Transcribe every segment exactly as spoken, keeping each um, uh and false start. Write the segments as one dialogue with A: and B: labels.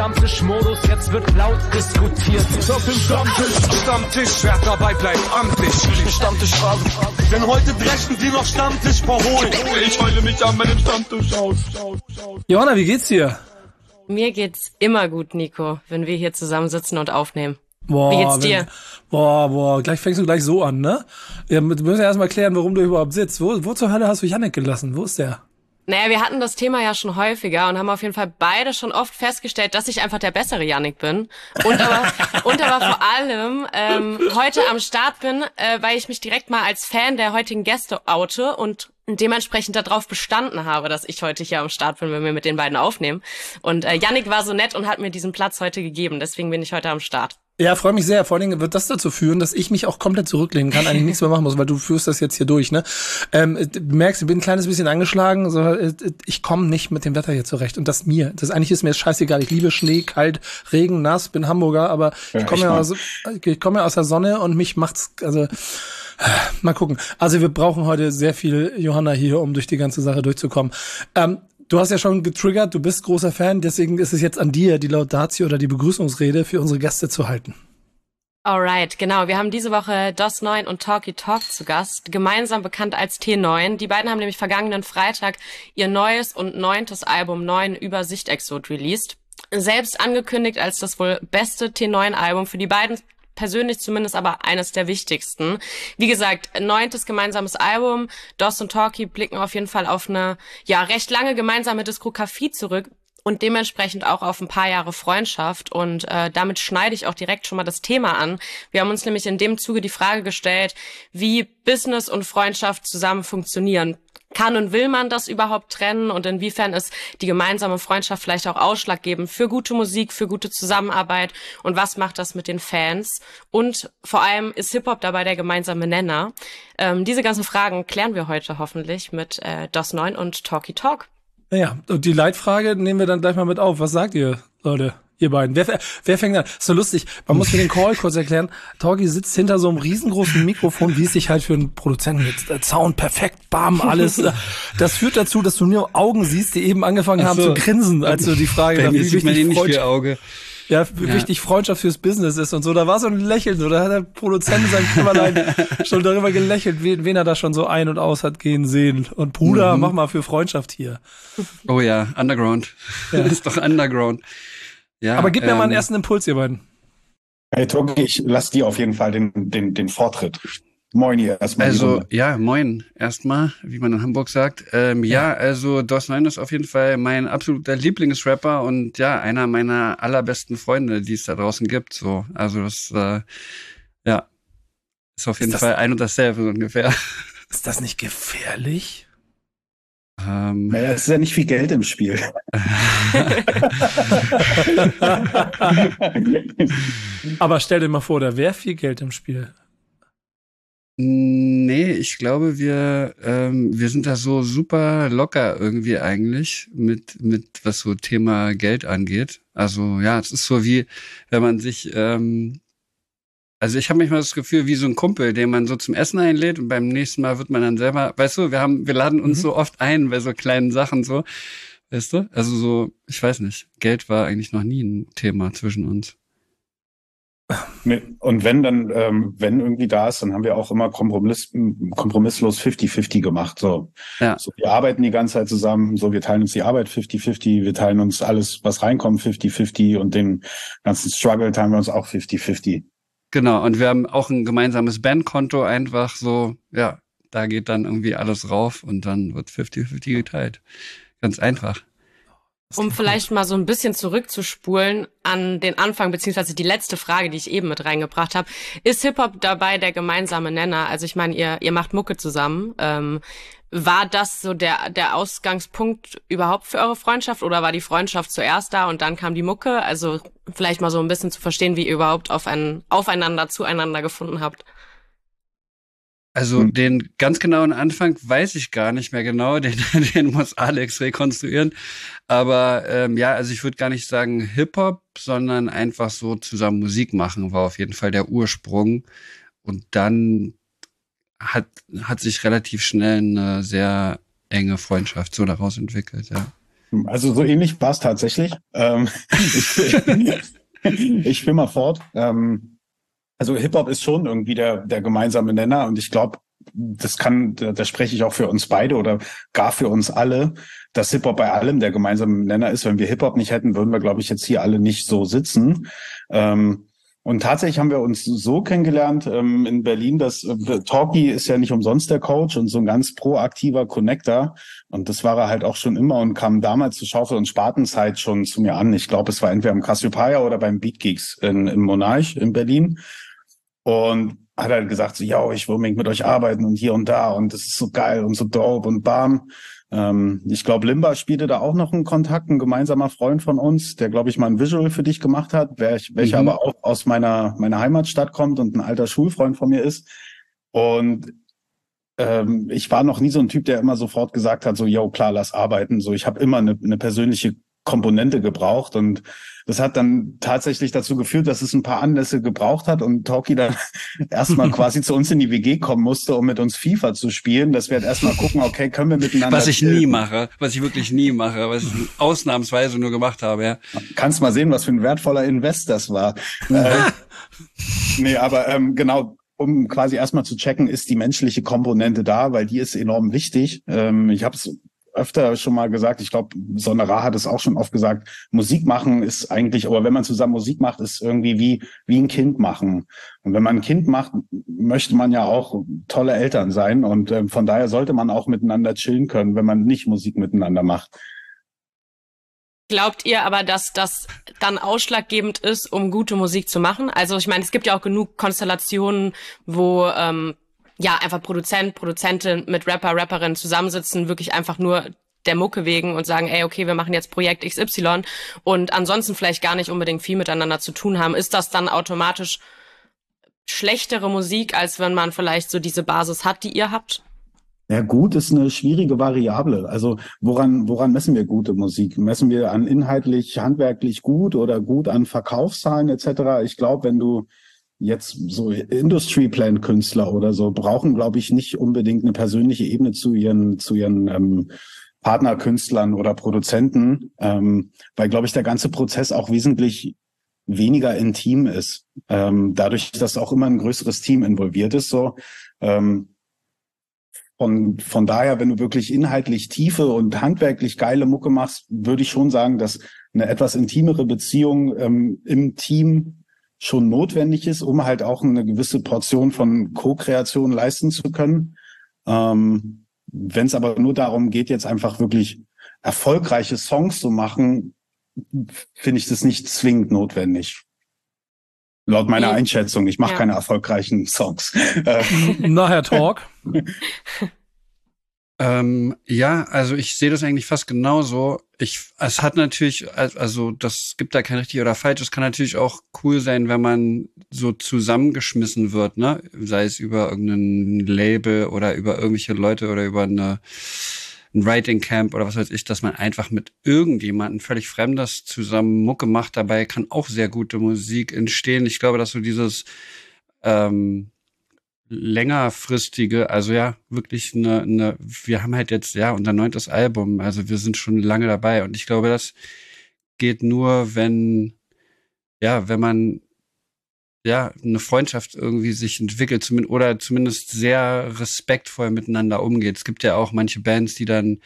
A: Stammtischmodus, jetzt wird laut diskutiert. Auf dem Stammtisch, Stammtisch, wer dabei bleibt, amtlich. Stammtisch Phase, denn heute brechen sie noch Stammtisch verholen. Ich heule mich an meinem Stammtisch aus.
B: Johanna, wie geht's dir?
C: Mir geht's immer gut, Nico, wenn wir hier zusammensitzen und aufnehmen.
B: Boah,
C: Wie geht's dir?
B: Wenn, boah, boah, gleich fängst du gleich so an, ne? Ja, wir müssen ja erstmal klären, warum du überhaupt sitzt. Wo, wo zur Hölle hast du Jannik gelassen? Wo ist der?
C: Naja, wir hatten das Thema ja schon häufiger und haben auf jeden Fall beide schon oft festgestellt, dass ich einfach der bessere Jannik bin. Und aber, und aber vor allem ähm, heute am Start bin, äh, weil ich mich direkt mal als Fan der heutigen Gäste oute und dementsprechend darauf bestanden habe, dass ich heute hier am Start bin, wenn wir mit den beiden aufnehmen. Und äh, Jannik war so nett und hat mir diesen Platz heute gegeben. Deswegen bin ich heute am Start.
B: Ja, freue mich sehr. Vor allen Dingen wird das dazu führen, dass ich mich auch komplett zurücklehnen kann, eigentlich nichts mehr machen muss, weil du führst das jetzt hier durch, ne? Ähm, du merkst, ich bin ein kleines bisschen angeschlagen, so, ich komme nicht mit dem Wetter hier zurecht. Und das mir. Das eigentlich ist mir scheißegal. Ich liebe Schnee, kalt, Regen, nass, bin Hamburger, aber ja, ich komme ja aus, ich komme ja aus der Sonne und mich macht's, also mal gucken. Also wir brauchen heute sehr viel Johanna hier, um durch die ganze Sache durchzukommen. Ähm, Du hast ja schon getriggert, du bist großer Fan, deswegen ist es jetzt an dir, die Laudatio oder die Begrüßungsrede für unsere Gäste zu halten.
C: Alright, genau. Wir haben diese Woche DOS neun und Talky Talk zu Gast, gemeinsam bekannt als T neun. Die beiden haben nämlich vergangenen Freitag ihr neues und neuntes Album neun Übersicht Exot released. Selbst angekündigt als das wohl beste T neun Album für die beiden persönlich zumindest aber eines der wichtigsten. Wie gesagt, neuntes gemeinsames Album. DOS und Talky blicken auf jeden Fall auf eine ja recht lange gemeinsame Diskografie zurück und dementsprechend auch auf ein paar Jahre Freundschaft. Und äh, damit schneide ich auch direkt schon mal das Thema an. Wir haben uns nämlich in dem Zuge die Frage gestellt, wie Business und Freundschaft zusammen funktionieren. Kann und will man das überhaupt trennen und inwiefern ist die gemeinsame Freundschaft vielleicht auch ausschlaggebend für gute Musik, für gute Zusammenarbeit und was macht das mit den Fans? Und vor allem ist Hip-Hop dabei der gemeinsame Nenner? Ähm, diese ganzen Fragen klären wir heute hoffentlich mit äh, DOS neun und Talky Talk.
B: Ja, und die Leitfrage nehmen wir dann gleich mal mit auf. Was sagt ihr, Leute? Ihr beiden. Wer, wer fängt an? Ist so lustig. Man muss mir den Call kurz erklären. Talky sitzt hinter so einem riesengroßen Mikrofon, wie es sich halt für einen Produzenten jetzt. Sound perfekt, bam, alles. Das führt dazu, dass du nur Augen siehst, die eben angefangen haben so zu grinsen, als du die Frage
D: nach,
B: wie wichtig
D: Freundschaft, Auge.
B: Ja, wie ja. wichtig Freundschaft fürs Business ist und so. Da war so ein Lächeln, so. Da hat der Produzent in seinem Kämmerlein schon darüber gelächelt, wen, wen er da schon so ein- und aus hat gehen sehen. Und Bruder, mhm. mach mal für Freundschaft hier.
D: Oh ja, Underground. Ja. Das ist doch Underground. Ja,
B: aber gib mir
D: ähm,
B: mal einen ersten Impuls, ihr beiden.
E: Hey Talky, ich lass dir auf jeden Fall den, den, den Vortritt. Moin ihr erstmal.
D: Also, ja, moin erstmal, wie man in Hamburg sagt. Ähm, ja. ja, also DOS neun ist auf jeden Fall mein absoluter Lieblingsrapper und ja, einer meiner allerbesten Freunde, die es da draußen gibt. So, also das, äh, ja, ist auf jeden ist Fall ein und dasselbe so ungefähr.
B: Ist das nicht gefährlich?
E: Ähm, naja, es ist ja nicht viel Geld im Spiel.
B: Aber stell dir mal vor, da wäre viel Geld im Spiel.
D: Nee, ich glaube, wir ähm, wir sind da so super locker irgendwie eigentlich mit mit was so Thema Geld angeht. Also ja, es ist so wie, wenn man sich ähm, also ich habe manchmal das Gefühl, wie so ein Kumpel, den man so zum Essen einlädt und beim nächsten Mal wird man dann selber, weißt du, wir haben, wir laden uns mhm. so oft ein bei so kleinen Sachen so, weißt du? Also so, ich weiß nicht, Geld war eigentlich noch nie ein Thema zwischen uns.
E: Nee, und wenn dann, ähm, wenn irgendwie da ist, dann haben wir auch immer Kompromiss, kompromisslos fifty fifty gemacht. So.
D: Ja.
E: So, wir arbeiten die ganze Zeit zusammen, so wir teilen uns die Arbeit fifty fifty, wir teilen uns alles, was reinkommt, fifty fifty und den ganzen Struggle teilen wir uns auch fifty fifty.
D: Genau, und wir haben auch ein gemeinsames Bandkonto, einfach so, ja, da geht dann irgendwie alles rauf und dann wird fifty fifty geteilt. Ganz einfach.
C: Um vielleicht mal so ein bisschen zurückzuspulen an den Anfang, beziehungsweise die letzte Frage, die ich eben mit reingebracht habe. Ist Hip-Hop dabei der gemeinsame Nenner? Also ich meine, ihr ihr macht Mucke zusammen. Ähm, war das so der der Ausgangspunkt überhaupt für eure Freundschaft oder war die Freundschaft zuerst da und dann kam die Mucke? Also vielleicht mal so ein bisschen zu verstehen, wie ihr überhaupt auf ein Aufeinander, zueinander gefunden habt.
D: Also hm. den ganz genauen Anfang weiß ich gar nicht mehr genau, den, den muss Alex rekonstruieren. Aber ähm, ja, also ich würde gar nicht sagen Hip-Hop, sondern einfach so zusammen Musik machen, war auf jeden Fall der Ursprung. Und dann hat hat sich relativ schnell eine sehr enge Freundschaft so daraus entwickelt, ja.
E: Also so ähnlich war es tatsächlich. Ähm, ich, ich spiele mal fort. Ähm, also Hip-Hop ist schon irgendwie der, der gemeinsame Nenner und ich glaube, das kann, da, da spreche ich auch für uns beide oder gar für uns alle, dass Hip-Hop bei allem der gemeinsame Nenner ist. Wenn wir Hip-Hop nicht hätten, würden wir, glaube ich, jetzt hier alle nicht so sitzen. Ähm, und tatsächlich haben wir uns so kennengelernt ähm, in Berlin, dass äh, Talkie ist ja nicht umsonst der Coach und so ein ganz proaktiver Connector. Und das war er halt auch schon immer und kam damals zur Schaufel- und Spartenzeit schon zu mir an. Ich glaube, es war entweder im Cassiopeia oder beim Beat Geeks in, im Monarch in Berlin. Und hat halt gesagt, so, ja, ich will unbedingt mit euch arbeiten und hier und da und das ist so geil und so dope und bam. Ähm, ich glaube, Limba spielte da auch noch einen Kontakt, ein gemeinsamer Freund von uns, der, glaube ich, mal ein Visual für dich gemacht hat, wer ich, welcher mhm. aber auch aus meiner meiner Heimatstadt kommt und ein alter Schulfreund von mir ist. Und ähm, ich war noch nie so ein Typ, der immer sofort gesagt hat, so, yo, klar, lass arbeiten. So, ich habe immer eine, eine persönliche Komponente gebraucht und das hat dann tatsächlich dazu geführt, dass es ein paar Anlässe gebraucht hat und Talkie dann erstmal quasi zu uns in die W G kommen musste, um mit uns FIFA zu spielen, dass wir halt erstmal gucken, okay, können wir miteinander...
D: Was ich spielen? nie mache, was ich wirklich nie mache, was ich ausnahmsweise nur gemacht habe, ja.
E: Kannst mal sehen, was für ein wertvoller Invest das war. äh, nee, aber ähm, genau, um quasi erstmal zu checken, ist die menschliche Komponente da, weil die ist enorm wichtig. Ähm, ich habe es öfter schon mal gesagt, ich glaube, Sonnerar hat es auch schon oft gesagt, Musik machen ist eigentlich, aber wenn man zusammen Musik macht, ist irgendwie wie wie ein Kind machen. Und wenn man ein Kind macht, möchte man ja auch tolle Eltern sein und äh, von daher sollte man auch miteinander chillen können, wenn man nicht Musik miteinander macht.
C: Glaubt ihr aber, dass das dann ausschlaggebend ist, um gute Musik zu machen? Also ich meine, es gibt ja auch genug Konstellationen, wo ähm, ja, einfach Produzent, Produzentin mit Rapper, Rapperin zusammensitzen, wirklich einfach nur der Mucke wegen und sagen, ey, okay, wir machen jetzt Projekt X Y und ansonsten vielleicht gar nicht unbedingt viel miteinander zu tun haben. Ist das dann automatisch schlechtere Musik, als wenn man vielleicht so diese Basis hat, die ihr habt?
E: Ja, gut ist eine schwierige Variable. Also woran woran messen wir gute Musik? Messen wir an inhaltlich, handwerklich gut oder gut an Verkaufszahlen et cetera? Ich glaube, wenn du jetzt so Industry-Plant-Künstler oder so brauchen, glaube ich, nicht unbedingt eine persönliche Ebene zu ihren zu ihren ähm, Partnerkünstlern oder Produzenten, ähm, weil, glaube ich, der ganze Prozess auch wesentlich weniger intim ist. Ähm, dadurch, dass auch immer ein größeres Team involviert ist. So ähm, von von daher, wenn du wirklich inhaltlich tiefe und handwerklich geile Mucke machst, würde ich schon sagen, dass eine etwas intimere Beziehung ähm, im Team schon notwendig ist, um halt auch eine gewisse Portion von Co-Kreation leisten zu können. Ähm, wenn es aber nur darum geht, jetzt einfach wirklich erfolgreiche Songs zu machen, finde ich das nicht zwingend notwendig. Laut meiner Einschätzung. Ich mache ja. keine erfolgreichen Songs.
B: Nachher Talk.
D: Ähm, ja, also ich sehe das eigentlich fast genauso. Ich, es hat natürlich, also das gibt da kein richtig oder falsch. Es kann natürlich auch cool sein, wenn man so zusammengeschmissen wird, ne? Sei es über irgendein Label oder über irgendwelche Leute oder über eine, ein Writing Camp oder was weiß ich, dass man einfach mit irgendjemandem völlig Fremdes zusammen Mucke macht. Dabei kann auch sehr gute Musik entstehen. Ich glaube, dass so dieses ähm, längerfristige, also ja, wirklich eine, eine, wir haben halt jetzt, ja, unser neuntes Album, also wir sind schon lange dabei und ich glaube, das geht nur, wenn, ja, wenn man, ja, eine Freundschaft irgendwie sich entwickelt, zumindest, oder zumindest sehr respektvoll miteinander umgeht. Es gibt ja auch manche Bands, die dann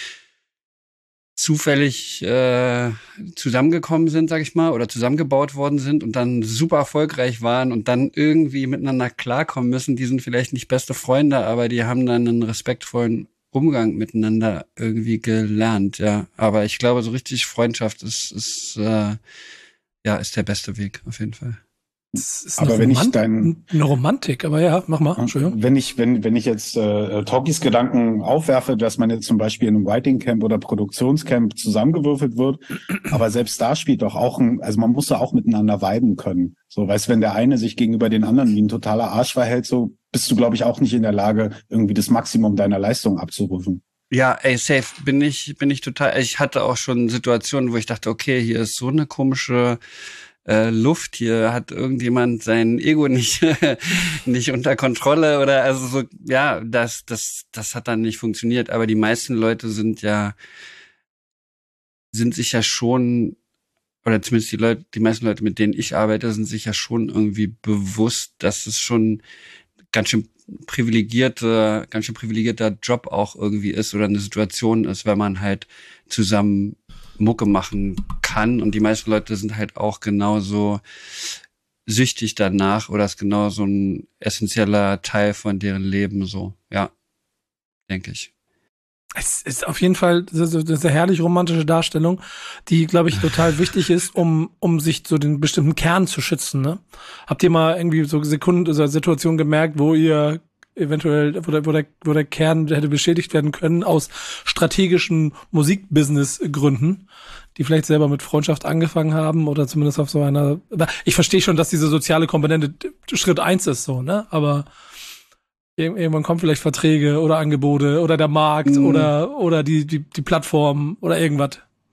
D: zufällig äh, zusammengekommen sind, sag ich mal, oder zusammengebaut worden sind und dann super erfolgreich waren und dann irgendwie miteinander klarkommen müssen. Die sind vielleicht nicht beste Freunde, aber die haben dann einen respektvollen Umgang miteinander irgendwie gelernt, ja. Aber ich glaube, so richtig Freundschaft ist, ist äh, ja, ist der beste Weg, auf jeden Fall.
B: Das ist
E: aber
B: eine
E: wenn
B: Romant-
E: ich dein,
B: eine Romantik, aber ja, mach mal, Entschuldigung.
E: Wenn ich, wenn, wenn ich jetzt äh, Talkies Gedanken aufwerfe, dass man jetzt zum Beispiel in einem Writing Camp oder Produktionscamp zusammengewürfelt wird, aber selbst da spielt doch auch ein, also man muss da auch miteinander viben können. So, weißt, wenn der eine sich gegenüber den anderen wie ein totaler Arsch verhält, so bist du, glaube ich, auch nicht in der Lage, irgendwie das Maximum deiner Leistung abzurufen.
D: Ja, ey, safe bin ich, bin ich total, ich hatte auch schon Situationen, wo ich dachte, okay, hier ist so eine komische Äh, Luft, hier hat irgendjemand sein Ego nicht nicht unter Kontrolle oder also so, ja, das das das hat dann nicht funktioniert, aber die meisten Leute sind ja sind sich ja schon, oder zumindest die Leute, die meisten Leute, mit denen ich arbeite, sind sich ja schon irgendwie bewusst, dass es schon ganz schön privilegierter, ganz schön privilegierter Job auch irgendwie ist oder eine Situation ist, wenn man halt zusammen Mucke machen kann. Und die meisten Leute sind halt auch genauso süchtig danach oder ist genau so ein essentieller Teil von deren Leben so. Ja, denke ich.
B: Es ist auf jeden Fall das ist eine herrlich romantische Darstellung, die, glaube ich, total wichtig ist, um um sich so den bestimmten Kern zu schützen. Ne? Habt ihr mal irgendwie so Sekunden oder Situationen gemerkt, wo ihr eventuell, wo der, wo der, wo der Kern hätte beschädigt werden können aus strategischen Musikbusiness-Gründen, die vielleicht selber mit Freundschaft angefangen haben oder zumindest auf so einer, ich verstehe schon, dass diese soziale Komponente Schritt eins ist, so, ne, aber irgendwann kommen vielleicht Verträge oder Angebote oder der Markt mhm. oder, oder die, die, die Plattform oder irgendwas.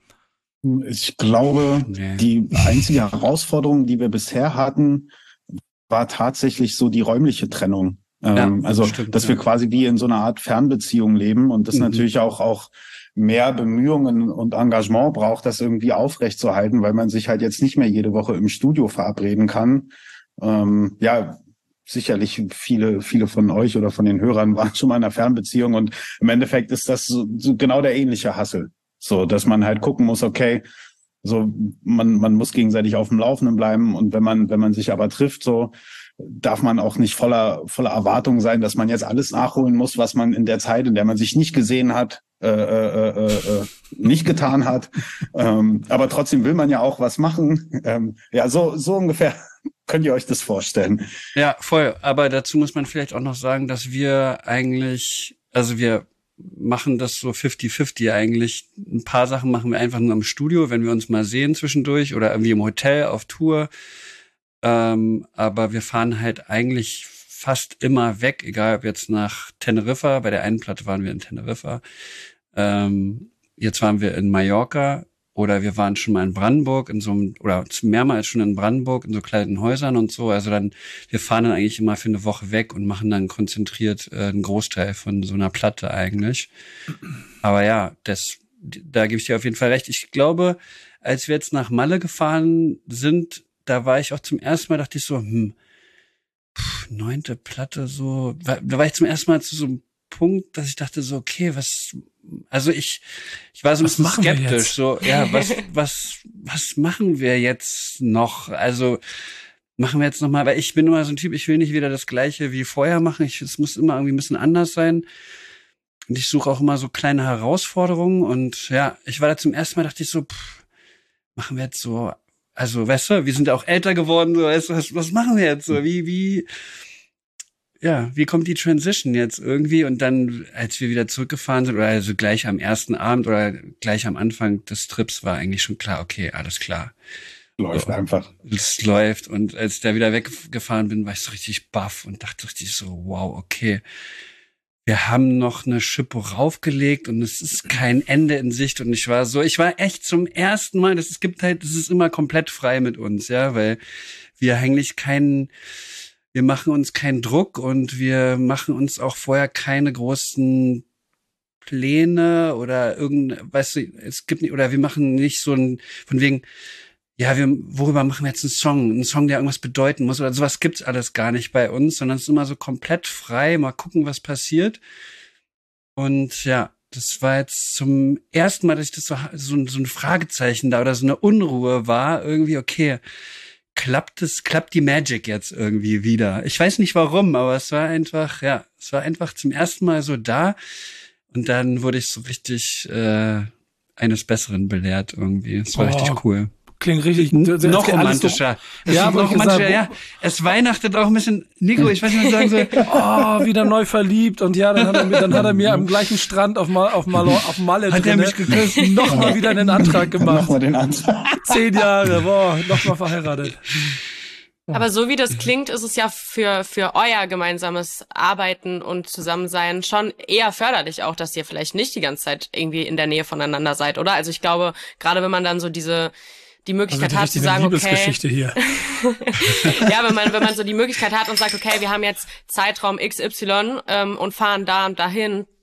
E: Ich glaube, nee. die einzige Herausforderung, die wir bisher hatten, war tatsächlich so die räumliche Trennung.
D: Ja,
E: ähm, also,
D: stimmt,
E: dass
D: ja.
E: wir quasi wie in so einer Art Fernbeziehung leben und das
D: Mhm.
E: natürlich auch, auch mehr Bemühungen und Engagement braucht, das irgendwie aufrechtzuerhalten, weil man sich halt jetzt nicht mehr jede Woche im Studio verabreden kann. Ähm, ja, sicherlich viele, viele von euch oder von den Hörern waren schon mal in einer Fernbeziehung und im Endeffekt ist das so, so genau der ähnliche Hassel. So, dass man halt gucken muss, okay, so, man, man muss gegenseitig auf dem Laufenden bleiben und wenn man, wenn man sich aber trifft, so, darf man auch nicht voller, voller Erwartung sein, dass man jetzt alles nachholen muss, was man in der Zeit, in der man sich nicht gesehen hat, äh, äh, äh, äh, nicht getan hat. ähm, aber trotzdem will man ja auch was machen. Ähm, ja, so, so ungefähr könnt ihr euch das vorstellen.
D: Ja, voll. Aber dazu muss man vielleicht auch noch sagen, dass wir eigentlich, also wir machen das so fifty fifty eigentlich. Ein paar Sachen machen wir einfach nur im Studio, wenn wir uns mal sehen zwischendurch oder irgendwie im Hotel auf Tour. Ähm, aber wir fahren halt eigentlich fast immer weg, egal ob jetzt nach Teneriffa, bei der einen Platte waren wir in Teneriffa, ähm, jetzt waren wir in Mallorca oder wir waren schon mal in Brandenburg, in so einem, oder mehrmals schon in Brandenburg, in so kleinen Häusern und so, also dann, wir fahren dann eigentlich immer für eine Woche weg und machen dann konzentriert äh, einen Großteil von so einer Platte eigentlich. Aber ja, das, da gebe ich dir auf jeden Fall recht. Ich glaube, als wir jetzt nach Malle gefahren sind, da war ich auch zum ersten Mal, dachte ich so, hm, pff, neunte Platte, so, da war ich zum ersten Mal zu so einem Punkt, dass ich dachte so, okay, was, also ich, ich war so ein bisschen skeptisch, so, ja, was, was, was machen wir jetzt noch? Also, machen wir jetzt noch mal, weil ich bin immer so ein Typ, ich will nicht wieder das Gleiche wie vorher machen, ich, es muss immer irgendwie ein bisschen anders sein. Und ich suche auch immer so kleine Herausforderungen und ja, ich war da zum ersten Mal, dachte ich so, pff, machen wir jetzt so, also, weißt du, wir sind ja auch älter geworden, so, weißt du, was, was machen wir jetzt so? Wie, wie, ja, wie kommt die Transition jetzt irgendwie? Und dann, als wir wieder zurückgefahren sind, oder also gleich am ersten Abend oder gleich am Anfang des Trips, war eigentlich schon klar, okay, alles klar.
E: Läuft so, einfach.
D: Es läuft. Und als ich da wieder weggefahren bin, war ich so richtig baff und dachte richtig so, wow, okay. Wir haben noch eine Schippe raufgelegt und es ist kein Ende in Sicht und ich war so, ich war echt zum ersten Mal, das es gibt halt, das ist immer komplett frei mit uns, ja, weil wir eigentlich keinen, wir machen uns keinen Druck und wir machen uns auch vorher keine großen Pläne oder irgend, weißt du, es gibt nicht, oder wir machen nicht so ein, von wegen, ja, wir, worüber machen wir jetzt einen Song? Einen Song, der irgendwas bedeuten muss oder sowas gibt's alles gar nicht bei uns, sondern es ist immer so komplett frei, mal gucken, was passiert. Und ja, das war jetzt zum ersten Mal, dass ich das so, so, so ein Fragezeichen da oder so eine Unruhe war, irgendwie, okay, klappt es, klappt die Magic jetzt irgendwie wieder? Ich weiß nicht warum, aber es war einfach, ja, es war einfach zum ersten Mal so da und dann wurde ich so richtig äh, eines Besseren belehrt irgendwie. Es war oh. richtig cool.
B: Klingt richtig
D: noch romantischer.
B: So, ja,
D: noch romantischer. Ja, es weihnachtet auch ein bisschen. Nico, ich weiß nicht, was ich sagen soll.
B: Oh, wieder neu verliebt und ja, dann hat er mir, dann hat er mir am gleichen Strand auf Mal auf Mal auf Malle
D: hat er mich geküsst,
B: nochmal wieder einen Antrag gemacht.
E: Nochmal den Antrag.
B: Zehn Jahre, boah, nochmal verheiratet.
C: Aber so wie das klingt, ist es ja für für euer gemeinsames Arbeiten und Zusammensein schon eher förderlich auch, dass ihr vielleicht nicht die ganze Zeit irgendwie in der Nähe voneinander seid, oder? Also ich glaube, gerade wenn man dann so diese die Möglichkeit hat zu sagen, okay,
B: hier.
C: ja, wenn man wenn man so die Möglichkeit hat und sagt, okay, wir haben jetzt Zeitraum X Y ähm, und fahren da und dahin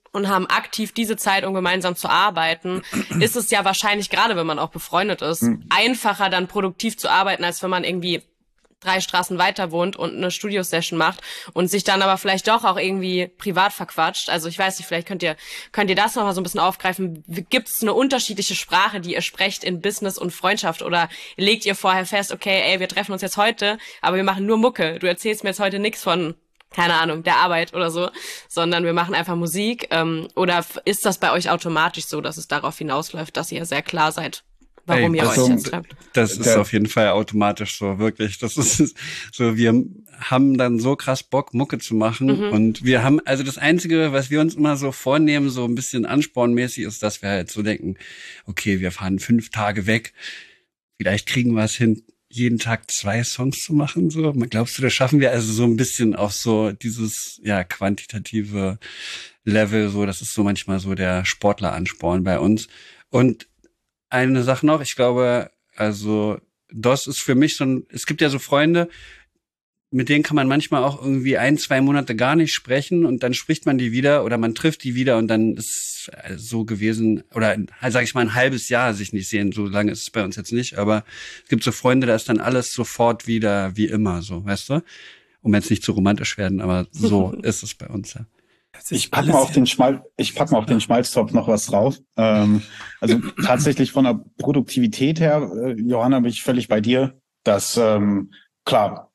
C: und haben aktiv diese Zeit, um gemeinsam zu arbeiten, ist es ja wahrscheinlich, gerade wenn man auch befreundet ist, mhm. einfacher dann produktiv zu arbeiten, als wenn man irgendwie drei Straßen weiter wohnt und eine Studio-Session macht und sich dann aber vielleicht doch auch irgendwie privat verquatscht. Also ich weiß nicht, vielleicht könnt ihr könnt ihr das nochmal so ein bisschen aufgreifen. Gibt es eine unterschiedliche Sprache, die ihr sprecht in Business und Freundschaft, oder legt ihr vorher fest, okay, ey, wir treffen uns jetzt heute, aber wir machen nur Mucke. Du erzählst mir jetzt heute nichts von, keine Ahnung, der Arbeit oder so, sondern wir machen einfach Musik. Ähm, oder ist das bei euch automatisch so, dass es darauf hinausläuft, dass ihr sehr klar seid, warum Ey, ihr
D: also,
C: euch jetzt trefft?
D: Das ist auf jeden Fall automatisch so, wirklich. Das ist so, wir haben dann so krass Bock, Mucke zu machen. Mhm. Und wir haben, also das Einzige, was wir uns immer so vornehmen, so ein bisschen anspornmäßig, ist, dass wir halt so denken, okay, wir fahren fünf Tage weg, vielleicht kriegen wir es hin, jeden Tag zwei Songs zu machen, so. Glaubst du, das schaffen wir? Also so ein bisschen auf so dieses, ja, quantitative Level, so, das ist so manchmal so der Sportleransporn bei uns. Und eine Sache noch, ich glaube, also, das ist für mich so ein, es gibt ja so Freunde, mit denen kann man manchmal auch irgendwie ein, zwei Monate gar nicht sprechen und dann spricht man die wieder oder man trifft die wieder und dann ist so gewesen, oder sage ich mal ein halbes Jahr sich nicht sehen, so lange ist es bei uns jetzt nicht, aber es gibt so Freunde, da ist dann alles sofort wieder wie immer, so, weißt du? Um jetzt nicht zu romantisch werden, aber so ist es bei uns, ja.
E: Ich pack mal auf den Schmal, ich pack mal auf den Schmalztopf noch was drauf. Ähm, also tatsächlich von der Produktivität her, äh, Johanna, bin ich völlig bei dir, dass, ähm, klar,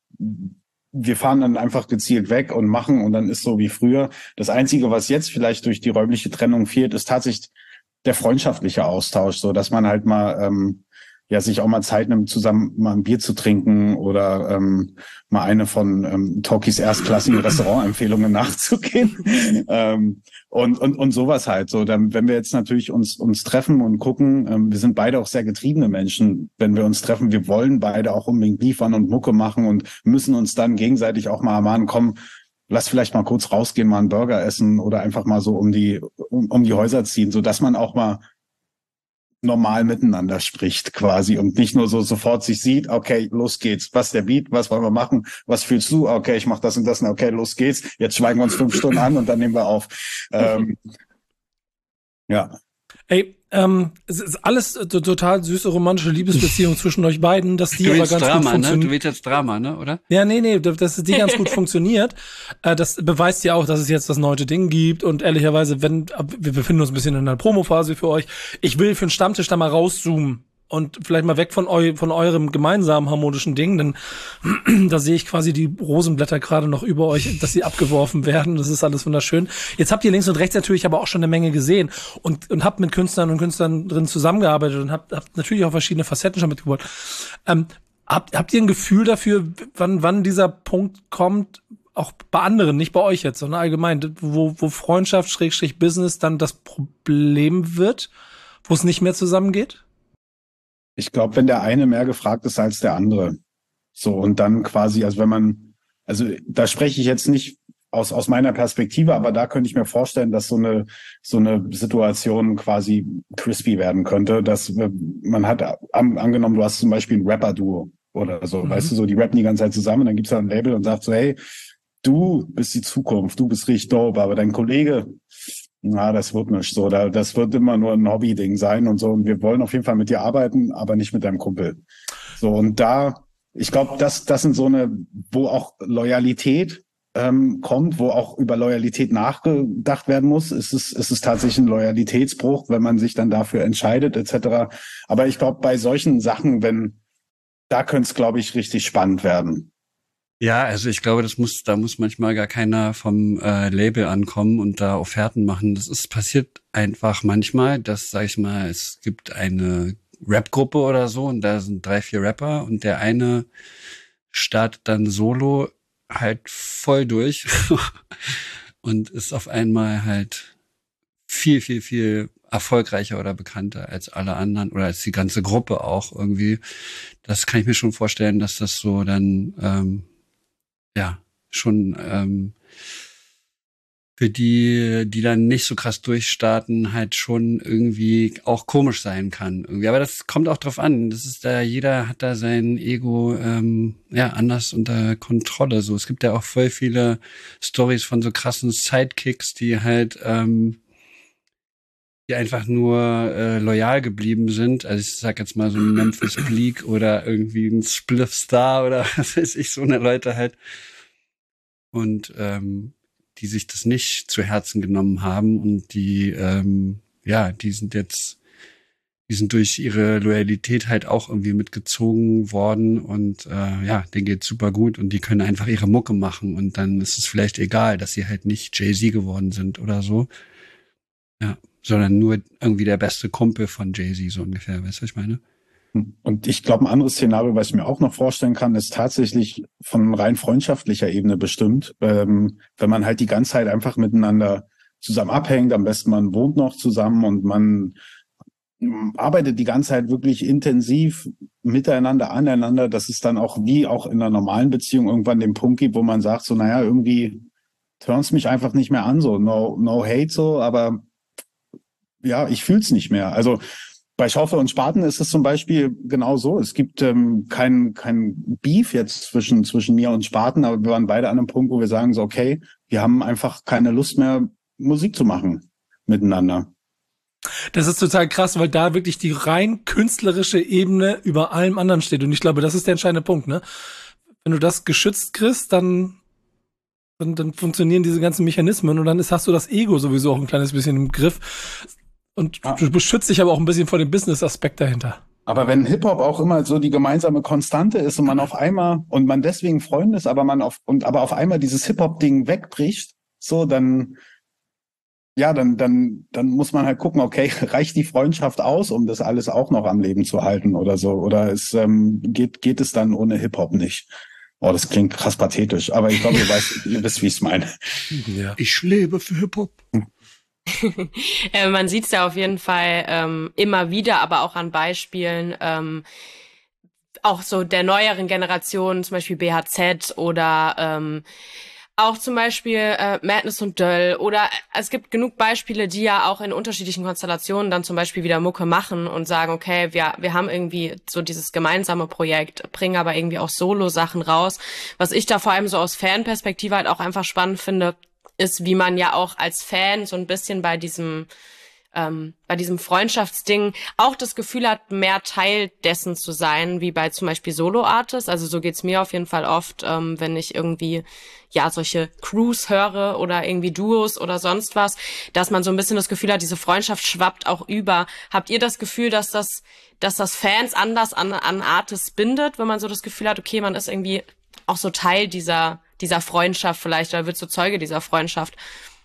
E: wir fahren dann einfach gezielt weg und machen und dann ist so wie früher. Das Einzige, was jetzt vielleicht durch die räumliche Trennung fehlt, ist tatsächlich der freundschaftliche Austausch, so dass man halt mal ähm, ja sich auch mal Zeit nimmt, zusammen mal ein Bier zu trinken oder ähm, mal eine von ähm, Talkies erstklassigen Restaurantempfehlungen nachzugehen ähm, und und und sowas halt. So, dann wenn wir jetzt natürlich uns uns treffen und gucken, ähm, wir sind beide auch sehr getriebene Menschen, wenn wir uns treffen, wir wollen beide auch unbedingt liefern und Mucke machen und müssen uns dann gegenseitig auch mal ermahnen, komm, lass vielleicht mal kurz rausgehen, mal einen Burger essen oder einfach mal so um die um, um die Häuser ziehen, so dass man auch mal normal miteinander spricht quasi und nicht nur so sofort sich sieht, okay, los geht's, was der Beat, was wollen wir machen, was fühlst du, okay, ich mach das und das, okay, los geht's, jetzt schweigen wir uns fünf Stunden an und dann nehmen wir auf. Ähm, ja.
B: Ey, ähm, es ist alles äh, total süße romantische Liebesbeziehung zwischen euch beiden, dass die
D: du
B: aber
D: willst
B: ganz
D: Drama,
B: gut funktioniert.
D: Ne? Du willst jetzt Drama, ne, oder?
B: Ja, nee, nee, dass die ganz gut funktioniert. Äh, das beweist ja auch, dass es jetzt das neue Ding gibt und ehrlicherweise, wenn, wir befinden uns ein bisschen in einer Promophase für euch, ich will für den Stammtisch da mal rauszoomen und vielleicht mal weg von eu von eurem gemeinsamen harmonischen Ding, denn da sehe ich quasi die Rosenblätter gerade noch über euch, dass sie abgeworfen werden. Das ist alles wunderschön. Jetzt habt ihr links und rechts natürlich aber auch schon eine Menge gesehen und und habt mit Künstlern und Künstlern drin zusammengearbeitet und habt, habt natürlich auch verschiedene Facetten schon mitgebracht. Ähm, habt habt ihr ein Gefühl dafür, wann wann dieser Punkt kommt, auch bei anderen, nicht bei euch jetzt, sondern allgemein, wo wo Freundschaft Schrägstrich Business dann das Problem wird, wo es nicht mehr zusammengeht?
E: Ich glaube, wenn der eine mehr gefragt ist als der andere. So, und dann quasi, also wenn man, also da spreche ich jetzt nicht aus aus meiner Perspektive, aber da könnte ich mir vorstellen, dass so eine so eine Situation quasi crispy werden könnte, dass man hat an, angenommen, du hast zum Beispiel ein Rapper-Duo oder so, mhm. weißt du, so die rappen die ganze Zeit zusammen, dann gibt's da ein Label und sagt so, hey, du bist die Zukunft, du bist richtig dope, aber dein Kollege, na, das wird nicht so. Da, das wird immer nur ein Hobby-Ding sein und so. Und wir wollen auf jeden Fall mit dir arbeiten, aber nicht mit deinem Kumpel. So, und da, ich glaube, das, das sind so eine, wo auch Loyalität ähm, kommt, wo auch über Loyalität nachgedacht werden muss. Es ist, es ist tatsächlich ein Loyalitätsbruch, wenn man sich dann dafür entscheidet, et cetera. Aber ich glaube, bei solchen Sachen, wenn, da könnte es, glaube ich, richtig spannend werden.
D: Ja, also ich glaube, das muss, da muss manchmal gar keiner vom äh, Label ankommen und da Offerten machen. Das ist passiert einfach manchmal, dass, sag ich mal, es gibt eine Rap-Gruppe oder so und da sind drei, vier Rapper und der eine startet dann solo halt voll durch und ist auf einmal halt viel, viel, viel erfolgreicher oder bekannter als alle anderen oder als die ganze Gruppe auch irgendwie. Das kann ich mir schon vorstellen, dass das so dann ähm, ja, schon ähm, für die, die dann nicht so krass durchstarten, halt schon irgendwie auch komisch sein kann. Irgendwie. Aber das kommt auch drauf an. Das ist da, jeder hat da sein Ego ähm, ja anders unter Kontrolle. So, es gibt ja auch voll viele Storys von so krassen Sidekicks, die halt ähm, die einfach nur äh, loyal geblieben sind. Also ich sag jetzt mal so ein Memphis Bleak oder irgendwie ein Spliff Star oder was weiß ich, so eine Leute halt. Und ähm, die sich das nicht zu Herzen genommen haben und die, ähm, ja, die sind jetzt, die sind durch ihre Loyalität halt auch irgendwie mitgezogen worden und äh, ja, denen geht's super gut und die können einfach ihre Mucke machen und dann ist es vielleicht egal, dass sie halt nicht Jay-Z geworden sind oder so. Ja, sondern nur irgendwie der beste Kumpel von Jay-Z, so ungefähr, weißt du, was ich meine?
E: Und ich glaube, ein anderes Szenario, was ich mir auch noch vorstellen kann, ist tatsächlich von rein freundschaftlicher Ebene bestimmt. Ähm, wenn man halt die ganze Zeit einfach miteinander zusammen abhängt, am besten man wohnt noch zusammen und man arbeitet die ganze Zeit wirklich intensiv miteinander, aneinander, dass es dann auch wie auch in einer normalen Beziehung irgendwann den Punkt gibt, wo man sagt so, naja, irgendwie turns mich einfach nicht mehr an, so no, no hate so, aber ja, ich fühl's nicht mehr. Also bei Schaufel und Spaten ist es zum Beispiel genau so. Es gibt ähm, kein kein Beef jetzt zwischen zwischen mir und Spaten, aber wir waren beide an einem Punkt, wo wir sagen so, okay, wir haben einfach keine Lust mehr, Musik zu machen miteinander.
B: Das ist total krass, weil da wirklich die rein künstlerische Ebene über allem anderen steht. Und ich glaube, das ist der entscheidende Punkt, ne? Wenn du das geschützt kriegst, dann dann, dann funktionieren diese ganzen Mechanismen und dann ist, hast du das Ego sowieso auch ein kleines bisschen im Griff. Und
E: Ja.
B: du beschützt dich aber auch ein bisschen vor dem Business-Aspekt dahinter.
E: Aber wenn Hip-Hop auch immer so die gemeinsame Konstante ist und man auf einmal, und man deswegen Freunde ist, aber man auf, und aber auf einmal dieses Hip-Hop-Ding wegbricht, so, dann, ja, dann, dann, dann muss man halt gucken, okay, reicht die Freundschaft aus, um das alles auch noch am Leben zu halten oder so, oder es, ähm, geht, geht es dann ohne Hip-Hop nicht? Oh, das klingt krass pathetisch, aber ich glaube, ihr weißt, ihr wisst, wie ich es meine.
B: Ja.
D: Ich lebe für Hip-Hop.
C: äh, man sieht es ja auf jeden Fall ähm, immer wieder, aber auch an Beispielen, ähm, auch so der neueren Generation, zum Beispiel B H Z oder ähm, auch zum Beispiel äh, Madness und Döll oder es gibt genug Beispiele, die ja auch in unterschiedlichen Konstellationen dann zum Beispiel wieder Mucke machen und sagen, okay, wir wir haben irgendwie so dieses gemeinsame Projekt, bringen aber irgendwie auch Solo-Sachen raus. Was ich da vor allem so aus Fanperspektive halt auch einfach spannend finde, ist, wie man ja auch als Fan so ein bisschen bei diesem ähm, bei diesem Freundschaftsding auch das Gefühl hat, mehr Teil dessen zu sein, wie bei zum Beispiel Solo-Artists. Also so geht's mir auf jeden Fall oft, ähm, wenn ich irgendwie ja solche Crews höre oder irgendwie Duos oder sonst was, dass man so ein bisschen das Gefühl hat, diese Freundschaft schwappt auch über. Habt ihr das Gefühl, dass das dass das Fans anders an an Artists bindet, wenn man so das Gefühl hat, okay, man ist irgendwie auch so Teil dieser dieser Freundschaft vielleicht oder wird so Zeuge dieser Freundschaft?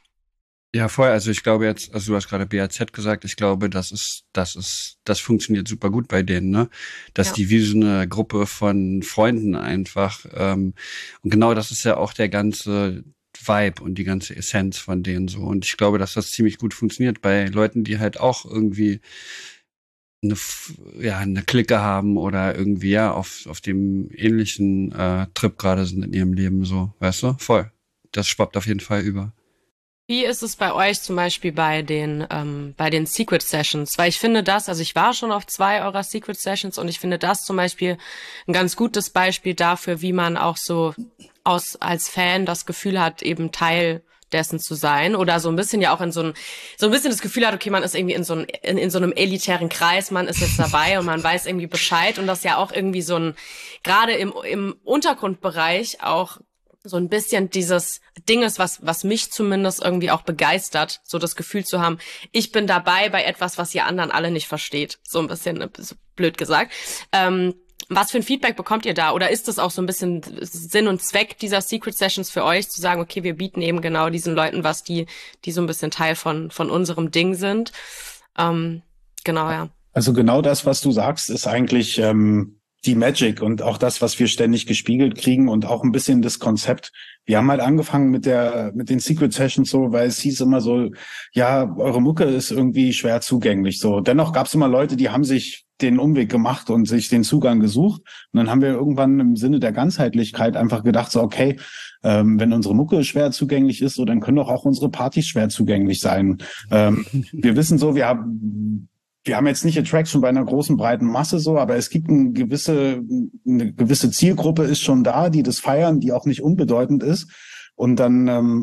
D: Ja, vorher, also ich glaube jetzt, also du hast gerade B A Z gesagt, ich glaube, das ist, das ist, das funktioniert super gut bei denen, ne? Dass
C: Ja.
D: die wie so eine Gruppe von Freunden einfach, ähm, und genau das ist ja auch der ganze Vibe und die ganze Essenz von denen so. Und ich glaube, dass das ziemlich gut funktioniert bei Leuten, die halt auch irgendwie eine, F- ja, eine Clique haben oder irgendwie ja auf, auf dem ähnlichen äh, Trip gerade sind in ihrem Leben so, weißt du? Voll. Das schwappt auf jeden Fall über.
C: Wie ist es bei euch zum Beispiel bei den ähm, bei den Secret Sessions? Weil ich finde das, also ich war schon auf zwei eurer Secret Sessions und ich finde das zum Beispiel ein ganz gutes Beispiel dafür, wie man auch so aus als Fan das Gefühl hat, eben Teil dessen zu sein oder so ein bisschen ja auch in so ein so ein bisschen das Gefühl hat, okay, man ist irgendwie in so ein, in, in so einem elitären Kreis, man ist jetzt dabei und man weiß irgendwie Bescheid und das ja auch irgendwie so ein gerade im im Untergrundbereich auch so ein bisschen dieses Ding ist, was was mich zumindest irgendwie auch begeistert, so das Gefühl zu haben, ich bin dabei bei etwas, was ihr anderen alle nicht versteht. So ein bisschen so blöd gesagt. Ähm, was für ein Feedback bekommt ihr da? Oder ist das auch so ein bisschen Sinn und Zweck dieser Secret Sessions für euch, zu sagen, okay, wir bieten eben genau diesen Leuten was, die die so ein bisschen Teil von von unserem Ding sind? Ähm, genau, ja.
E: Also genau das, was du sagst, ist eigentlich ähm, die Magic und auch das, was wir ständig gespiegelt kriegen und auch ein bisschen das Konzept. Wir haben halt angefangen mit der mit den Secret Sessions so, weil es hieß immer so, ja, eure Mucke ist irgendwie schwer zugänglich. So, dennoch gab es immer Leute, die haben sich den Umweg gemacht und sich den Zugang gesucht. Und dann haben wir irgendwann im Sinne der Ganzheitlichkeit einfach gedacht, so okay, ähm, wenn unsere Mucke schwer zugänglich ist, so dann können doch auch unsere Partys schwer zugänglich sein. Ähm, wir wissen so, wir haben Wir haben jetzt nicht Attraction bei einer großen, breiten Masse so, aber es gibt eine gewisse, eine gewisse Zielgruppe ist schon da, die das feiern, die auch nicht unbedeutend ist. Und dann ähm,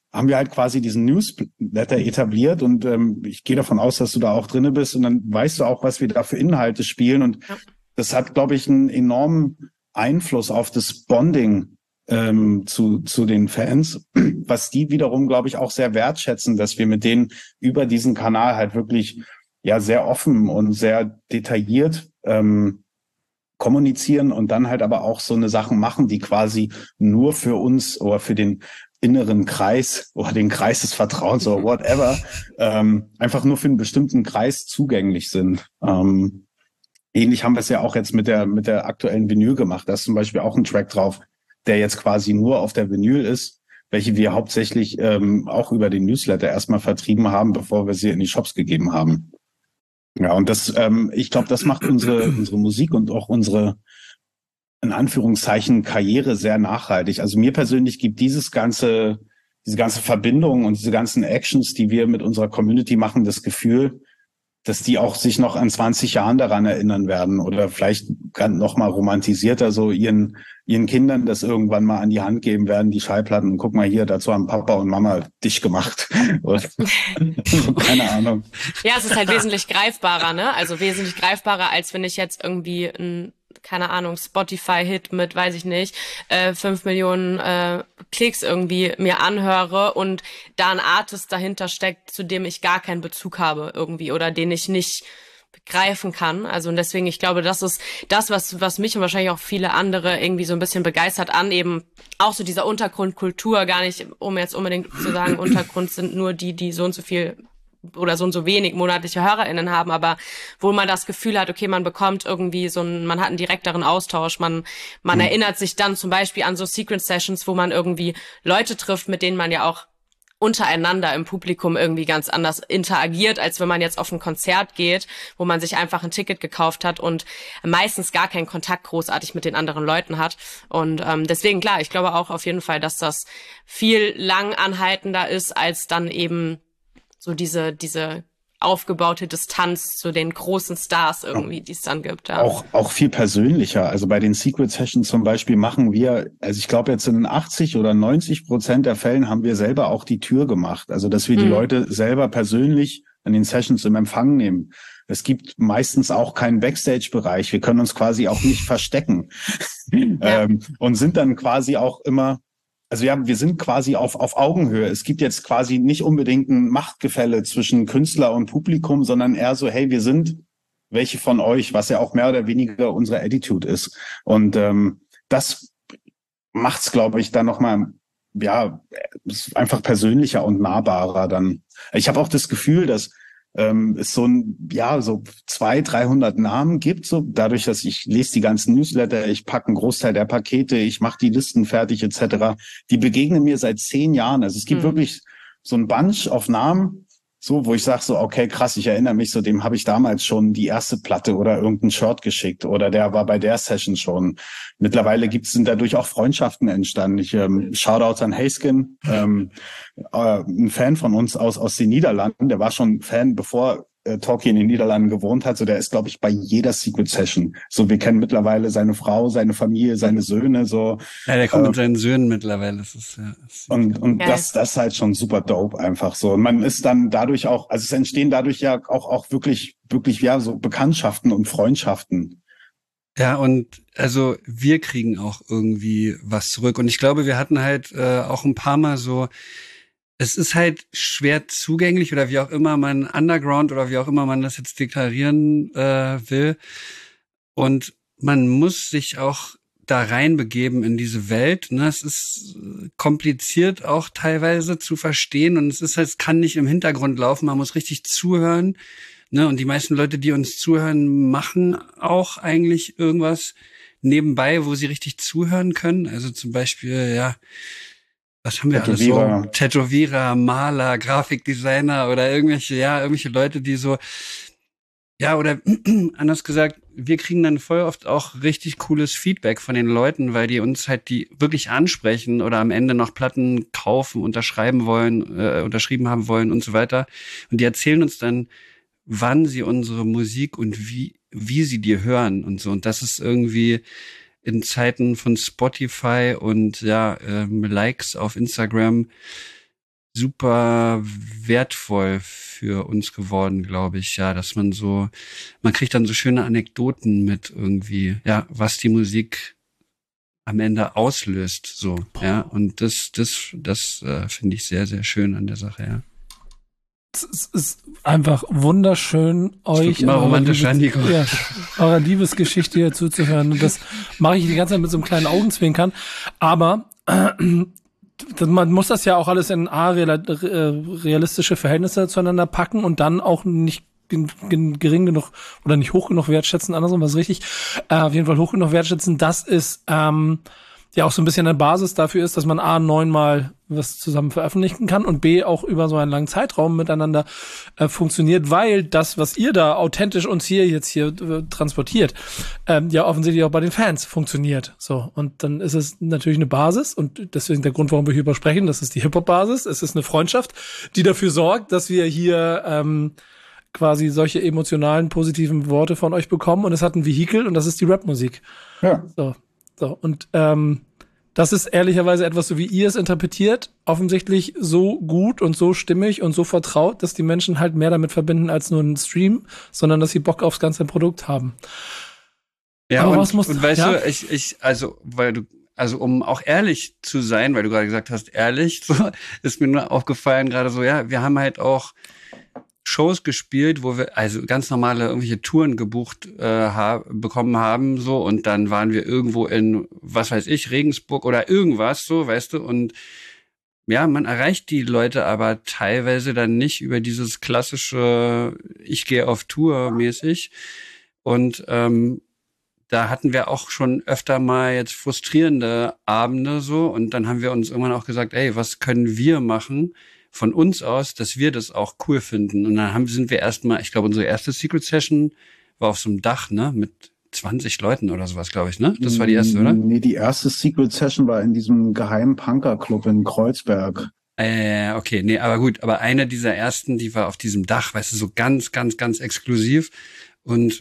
E: haben wir halt quasi diesen Newsletter etabliert und ähm, ich gehe davon aus, dass du da auch drinne bist und dann weißt du auch, was wir da für Inhalte spielen und ja. Das hat, glaube ich, einen enormen Einfluss auf das Bonding ähm, zu zu den Fans, was die wiederum, glaube ich, auch sehr wertschätzen, dass wir mit denen über diesen Kanal halt wirklich ja sehr offen und sehr detailliert ähm, kommunizieren und dann halt aber auch so eine Sachen machen, die quasi nur für uns oder für den inneren Kreis oder den Kreis des Vertrauens oder whatever, ähm, einfach nur für einen bestimmten Kreis zugänglich sind. Ähm, ähnlich haben wir es ja auch jetzt mit der mit der aktuellen Vinyl gemacht. Da ist zum Beispiel auch ein Track drauf, der jetzt quasi nur auf der Vinyl ist, welche wir hauptsächlich ähm, auch über den Newsletter erstmal vertrieben haben, bevor wir sie in die Shops gegeben haben. Ja, und das, ähm, ich glaube, das macht unsere unsere Musik und auch unsere in Anführungszeichen Karriere sehr nachhaltig. Also mir persönlich gibt dieses ganze, diese ganze Verbindung und diese ganzen Actions, die wir mit unserer Community machen, das Gefühl, dass die auch sich noch an zwanzig Jahren daran erinnern werden oder vielleicht noch mal romantisierter so ihren ihren Kindern das irgendwann mal an die Hand geben werden, die Schallplatten. Und guck mal hier, dazu haben Papa und Mama dich gemacht. Oder, keine Ahnung.
C: Ja, es ist halt wesentlich greifbarer, ne? Also wesentlich greifbarer, als wenn ich jetzt irgendwie ein keine Ahnung, Spotify-Hit mit, weiß ich nicht, äh, fünf Millionen äh, Klicks irgendwie mir anhöre und da ein Artist dahinter steckt, zu dem ich gar keinen Bezug habe irgendwie oder den ich nicht greifen kann. Also und deswegen, ich glaube, das ist das, was was mich und wahrscheinlich auch viele andere irgendwie so ein bisschen begeistert an eben auch so dieser Untergrundkultur, gar nicht, um jetzt unbedingt zu sagen, Untergrund sind nur die, die so und so viel oder so und so wenig monatliche HörerInnen haben, aber wo man das Gefühl hat, okay, man bekommt irgendwie so ein, man hat einen direkteren Austausch, man, man mhm. erinnert sich dann zum Beispiel an so Secret Sessions, wo man irgendwie Leute trifft, mit denen man ja auch untereinander im Publikum irgendwie ganz anders interagiert, als wenn man jetzt auf ein Konzert geht, wo man sich einfach ein Ticket gekauft hat und meistens gar keinen Kontakt großartig mit den anderen Leuten hat. Und ähm, deswegen, klar, ich glaube auch auf jeden Fall, dass das viel lang anhaltender ist, als dann eben so diese diese aufgebaute Distanz zu den großen Stars irgendwie, die es dann gibt. Ja.
E: Auch auch viel persönlicher. Also bei den Secret Sessions zum Beispiel machen wir, also ich glaube jetzt in achtzig oder neunzig Prozent der Fällen haben wir selber auch die Tür gemacht. Also dass wir die mhm. Leute selber persönlich an den Sessions im Empfang nehmen. Es gibt meistens auch keinen Backstage-Bereich. Wir können uns quasi auch nicht verstecken ja. ähm, und sind dann quasi auch immer Also ja, wir sind quasi auf auf Augenhöhe. Es gibt jetzt quasi nicht unbedingt ein Machtgefälle zwischen Künstler und Publikum, sondern eher so, hey, wir sind welche von euch, was ja auch mehr oder weniger unsere Attitude ist. Und ähm, das macht's, glaube ich, dann nochmal, ja, einfach persönlicher und nahbarer dann. Ich habe auch das Gefühl, dass ähm, es so ein, ja, so zwei, dreihundert Namen gibt, so dadurch, dass ich lese die ganzen Newsletter, ich packe einen Großteil der Pakete, ich mache die Listen fertig et cetera. Die begegnen mir seit zehn Jahren. Also es gibt mhm. wirklich so ein Bunch auf Namen, so wo ich sage so, okay, krass, ich erinnere mich, so dem habe ich damals schon die erste Platte oder irgendein Shirt geschickt oder der war bei der Session schon. Mittlerweile gibt's sind dadurch auch Freundschaften entstanden. Ich ähm, Shoutouts an Hayskin, ähm, äh, ein Fan von uns aus aus den Niederlanden, der war schon Fan, bevor äh, Talkie in den Niederlanden gewohnt hat. So der ist, glaube ich, bei jeder Secret Session. So wir kennen mittlerweile seine Frau, seine Familie, seine Söhne. So
D: ja, der kommt äh, mit seinen Söhnen mittlerweile. Das ist ja. Das ist
E: und und
C: geil.
E: das das ist halt schon super dope einfach so. Und man ist dann dadurch auch, also es entstehen dadurch ja auch auch wirklich wirklich ja so Bekanntschaften und Freundschaften.
D: Ja, und also wir kriegen auch irgendwie was zurück. Und ich glaube, wir hatten halt äh, auch ein paar Mal so, es ist halt schwer zugänglich oder wie auch immer man Underground oder wie auch immer man das jetzt deklarieren äh, will. Und man muss sich auch da reinbegeben in diese Welt. Ne? Es ist kompliziert auch teilweise zu verstehen und es ist halt, es kann nicht im Hintergrund laufen. Man muss richtig zuhören. Ne? Und die meisten Leute, die uns zuhören, machen auch eigentlich irgendwas nebenbei, wo sie richtig zuhören können. Also zum Beispiel, ja, was haben wir
E: Tätowierer.
D: alles so? Tätowierer, Maler, Grafikdesigner oder irgendwelche, ja, irgendwelche Leute, die so, ja, oder anders gesagt, wir kriegen dann voll oft auch richtig cooles Feedback von den Leuten, weil die uns halt die wirklich ansprechen oder am Ende noch Platten kaufen, unterschreiben wollen, äh, unterschrieben haben wollen und so weiter. Und die erzählen uns dann, wann sie unsere Musik und wie, wie sie die hören und so. Und das ist irgendwie in Zeiten von Spotify und ja ähm, Likes auf Instagram super wertvoll für uns geworden, glaube ich, ja, dass man so, man kriegt dann so schöne Anekdoten mit irgendwie, ja, was die Musik am Ende auslöst, so, ja, und das, das, das äh, finde ich sehr, sehr schön an der Sache, ja.
B: Es ist einfach wunderschön, euch
D: immer romantischer Nico.
B: Ja, eurer Liebesgeschichte hier zuzuhören. Und das mache ich die ganze Zeit mit so einem kleinen Augenzwinkern. Aber äh, man muss das ja auch alles in A, realistische Verhältnisse zueinander packen und dann auch nicht gering genug oder nicht hoch genug wertschätzen, andersrum was richtig, äh, auf jeden Fall hoch genug wertschätzen, dass es ähm, ja auch so ein bisschen eine Basis dafür ist, dass man A, neunmal was zusammen veröffentlichen kann und B, auch über so einen langen Zeitraum miteinander äh, funktioniert, weil das, was ihr da authentisch uns hier jetzt hier äh, transportiert, ähm, ja offensichtlich auch bei den Fans funktioniert. So, und dann ist es natürlich eine Basis und deswegen der Grund, warum wir hierüber sprechen, das ist die Hip-Hop-Basis, es ist eine Freundschaft, die dafür sorgt, dass wir hier ähm, quasi solche emotionalen, positiven Worte von euch bekommen und es hat ein Vehikel und das ist die Rap-Musik.
E: Ja.
B: So, so und ähm, das ist ehrlicherweise etwas, so wie ihr es interpretiert, offensichtlich so gut und so stimmig und so vertraut, dass die Menschen halt mehr damit verbinden als nur einen Stream, sondern dass sie Bock aufs ganze Produkt haben.
D: Ja,
B: aber
D: und,
B: was muss,
D: und weißt
B: ja?
D: du, ich, ich, also, weil du, also um auch ehrlich zu sein, weil du gerade gesagt hast, ehrlich, so, ist mir nur aufgefallen gerade so, ja, wir haben halt auch Shows gespielt, wo wir also ganz normale irgendwelche Touren gebucht äh, ha- bekommen haben, so, und dann waren wir irgendwo in, was weiß ich, Regensburg oder irgendwas, so, weißt du, und ja, man erreicht die Leute aber teilweise dann nicht über dieses klassische ich gehe auf Tour mäßig und ähm, da hatten wir auch schon öfter mal jetzt frustrierende Abende so und dann haben wir uns irgendwann auch gesagt, ey, was können wir machen von uns aus, dass wir das auch cool finden. Und dann haben, sind wir erstmal, ich glaube, unsere erste Secret Session war auf so einem Dach, ne, mit zwanzig Leuten oder sowas, glaube ich, ne? Das war die erste, oder?
E: Nee, die erste Secret Session war in diesem geheimen Punker-Club in Kreuzberg.
D: Äh, okay, nee, aber gut, aber eine dieser ersten, die war auf diesem Dach, weißt du, so ganz, ganz, ganz exklusiv. Und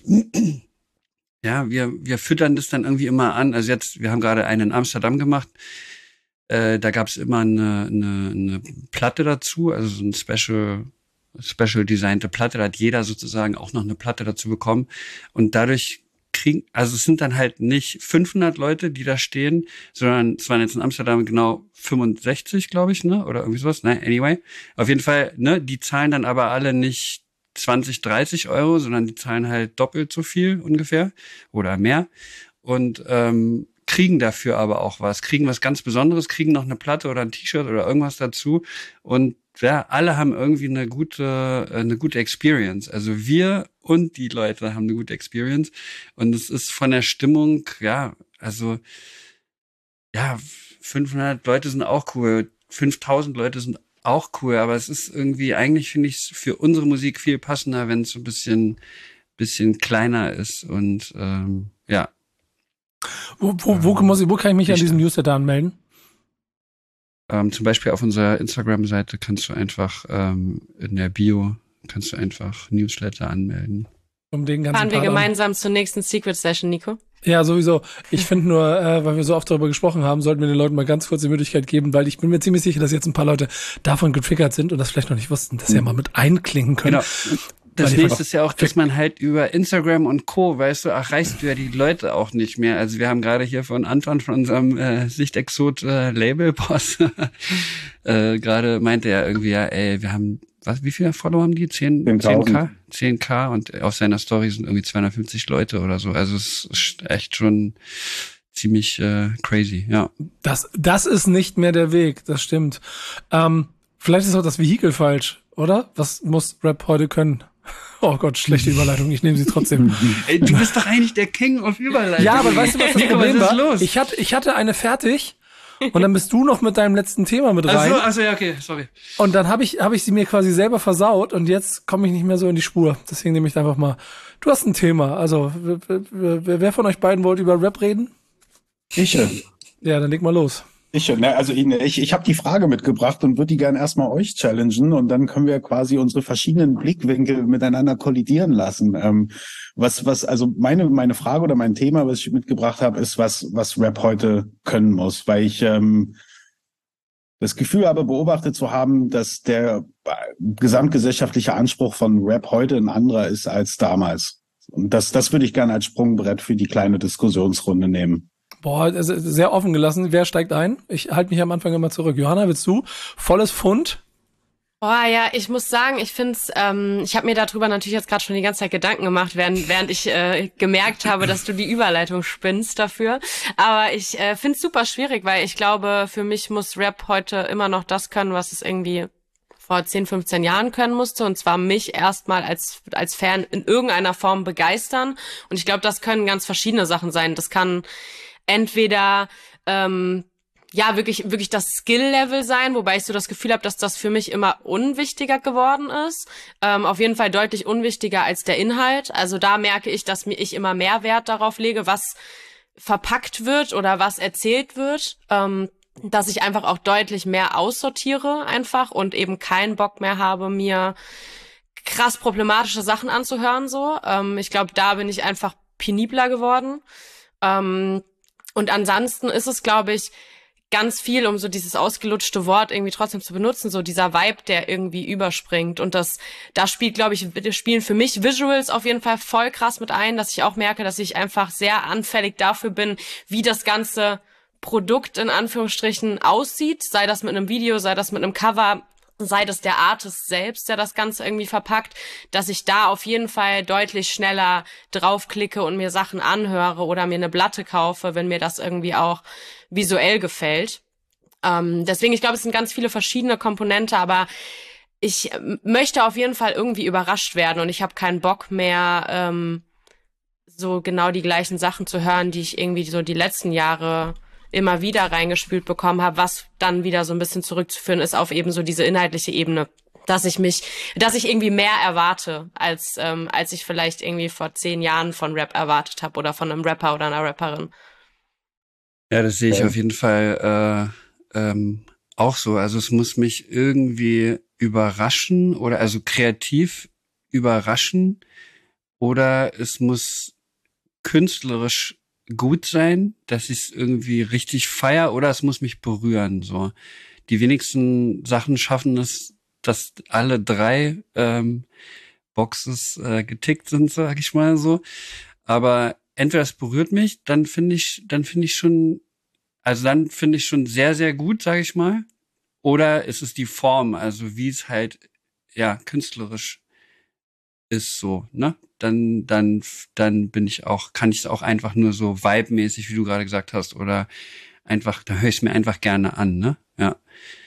D: ja, wir, wir füttern das dann irgendwie immer an. Also jetzt, wir haben gerade einen in Amsterdam gemacht. Äh, da gab's immer eine, eine, eine Platte dazu, also so ein Special, Special designte Platte. Da hat jeder sozusagen auch noch eine Platte dazu bekommen. Und dadurch kriegen, also es sind dann halt nicht fünfhundert Leute, die da stehen, sondern es waren jetzt in Amsterdam genau fünfundsechzig, glaube ich, ne, oder irgendwie sowas. Ne, anyway. Auf jeden Fall, ne, die zahlen dann aber alle nicht zwanzig, dreißig Euro, sondern die zahlen halt doppelt so viel ungefähr oder mehr. Und ähm, kriegen dafür aber auch was, kriegen was ganz Besonderes, kriegen noch eine Platte oder ein T-Shirt oder irgendwas dazu und ja, alle haben irgendwie eine gute eine gute Experience. Also wir und die Leute haben eine gute Experience und es ist von der Stimmung, ja, also ja, fünfhundert Leute sind auch cool, fünftausend Leute sind auch cool, aber es ist irgendwie, eigentlich finde ich es für unsere Musik viel passender, wenn es so ein bisschen bisschen kleiner ist und ähm, ja.
B: Wo, wo, wo, muss ich, wo kann ich mich an diesem Newsletter anmelden?
D: Ähm, zum Beispiel auf unserer Instagram-Seite kannst du einfach ähm, in der Bio kannst du einfach Newsletter anmelden.
B: Um den ganzen
C: Fahren wir
B: Part
C: gemeinsam zur nächsten Secret Session, Nico?
B: Ja, sowieso. Ich finde nur, äh, weil wir so oft darüber gesprochen haben, sollten wir den Leuten mal ganz kurz die Möglichkeit geben, weil ich bin mir ziemlich sicher, dass jetzt ein paar Leute davon getriggert sind und das vielleicht noch nicht wussten, dass sie ja mal mit einklingen können.
D: Genau. Das nächste ist ja auch, dass man halt über Instagram und Co., weißt du, erreichst du ja die Leute auch nicht mehr. Also wir haben gerade hier von Anton, von unserem äh, Sichtexot äh, Label-Boss, äh, gerade meinte er irgendwie, ja, ey, wir haben, was, wie viele Follower haben die? zehn K? zehn K und auf seiner Story sind irgendwie zweihundertfünfzig Leute oder so. Also es ist echt schon ziemlich äh, crazy, ja.
B: Das, das ist nicht mehr der Weg, das stimmt. Ähm, vielleicht ist auch das Vehikel falsch, oder? Was muss Rap heute können? Oh Gott, schlechte Überleitung, ich nehme sie trotzdem.
D: Ey, du bist doch eigentlich der King of Überleitung.
B: Ja, aber weißt du, was das
D: Nico,
B: Problem
D: was ist
B: war?
D: los?
B: Ich hatte, ich hatte eine fertig und dann bist du noch mit deinem letzten Thema mit rein.
D: Ach so, also ja, okay, sorry.
B: Und dann habe ich, habe ich sie mir quasi selber versaut und jetzt komme ich nicht mehr so in die Spur. Deswegen nehme ich einfach mal, du hast ein Thema. Also, wer, wer von euch beiden wollte über Rap reden?
E: Ich.
B: Ja, dann leg mal los.
E: Ich, ne, also ich, ich habe die Frage mitgebracht und würde die gerne erstmal euch challengen und dann können wir quasi unsere verschiedenen Blickwinkel miteinander kollidieren lassen. Ähm, was, was, also meine, meine Frage oder mein Thema, was ich mitgebracht habe, ist, was, was Rap heute können muss, weil ich, ähm, das Gefühl habe, beobachtet zu haben, dass der gesamtgesellschaftliche Anspruch von Rap heute ein anderer ist als damals. Und das, das würde ich gerne als Sprungbrett für die kleine Diskussionsrunde nehmen.
B: Boah, sehr offen gelassen. Wer steigt ein? Ich halte mich am Anfang immer zurück. Johanna, willst du? Volles Pfund?
C: Boah, ja, ich muss sagen, ich find's, ähm, ich habe mir darüber natürlich jetzt gerade schon die ganze Zeit Gedanken gemacht, während, während ich äh, gemerkt habe, dass du die Überleitung spinnst dafür. Aber ich äh, find's super schwierig, weil ich glaube, für mich muss Rap heute immer noch das können, was es irgendwie vor zehn, fünfzehn Jahren können musste, und zwar mich erstmal als als Fan in irgendeiner Form begeistern. Und ich glaube, das können ganz verschiedene Sachen sein. Das kann entweder ähm, ja wirklich wirklich das Skill-Level sein, wobei ich so das Gefühl habe, dass das für mich immer unwichtiger geworden ist. Ähm, auf jeden Fall deutlich unwichtiger als der Inhalt. Also da merke ich, dass mir ich immer mehr Wert darauf lege, was verpackt wird oder was erzählt wird. Ähm, dass ich einfach auch deutlich mehr aussortiere einfach und eben keinen Bock mehr habe, mir krass problematische Sachen anzuhören so. Ähm, ich glaube, da bin ich einfach penibler geworden. Ähm, und ansonsten ist es, glaube ich, ganz viel, um so dieses ausgelutschte Wort irgendwie trotzdem zu benutzen, so dieser Vibe, der irgendwie überspringt. Und das, da spielt, glaube ich, spielen für mich Visuals auf jeden Fall voll krass mit ein, dass ich auch merke, dass ich einfach sehr anfällig dafür bin, wie das Ganze Produkt in Anführungsstrichen aussieht, sei das mit einem Video, sei das mit einem Cover, sei das der Artist selbst, der das Ganze irgendwie verpackt, dass ich da auf jeden Fall deutlich schneller draufklicke und mir Sachen anhöre oder mir eine Platte kaufe, wenn mir das irgendwie auch visuell gefällt. Ähm, deswegen, ich glaube, es sind ganz viele verschiedene Komponente, aber ich möchte auf jeden Fall irgendwie überrascht werden und ich habe keinen Bock mehr, ähm, so genau die gleichen Sachen zu hören, die ich irgendwie so die letzten Jahre immer wieder reingespült bekommen habe, was dann wieder so ein bisschen zurückzuführen ist auf eben so diese inhaltliche Ebene, dass ich mich, dass ich irgendwie mehr erwarte, als ähm, als ich vielleicht irgendwie vor zehn Jahren von Rap erwartet habe oder von einem Rapper oder einer Rapperin.
D: Ja, das sehe ich
E: Ja.
D: auf jeden Fall äh, ähm, auch so. Also es muss mich irgendwie überraschen oder also kreativ überraschen oder es muss künstlerisch gut sein, dass ich es irgendwie richtig feier oder es muss mich berühren. So, die wenigsten Sachen schaffen es, dass alle drei ähm, Boxes äh, getickt sind, sag ich mal so. Aber entweder es berührt mich, dann finde ich, dann finde ich schon, also dann finde ich schon sehr, sehr gut, sag ich mal. Oder es ist die Form, also wie es halt ja künstlerisch ist so, ne? Dann, dann, dann bin ich auch, kann ich es auch einfach nur so vibe-mäßig, wie du gerade gesagt hast, oder einfach, da höre ich es mir einfach gerne an, ne? Ja.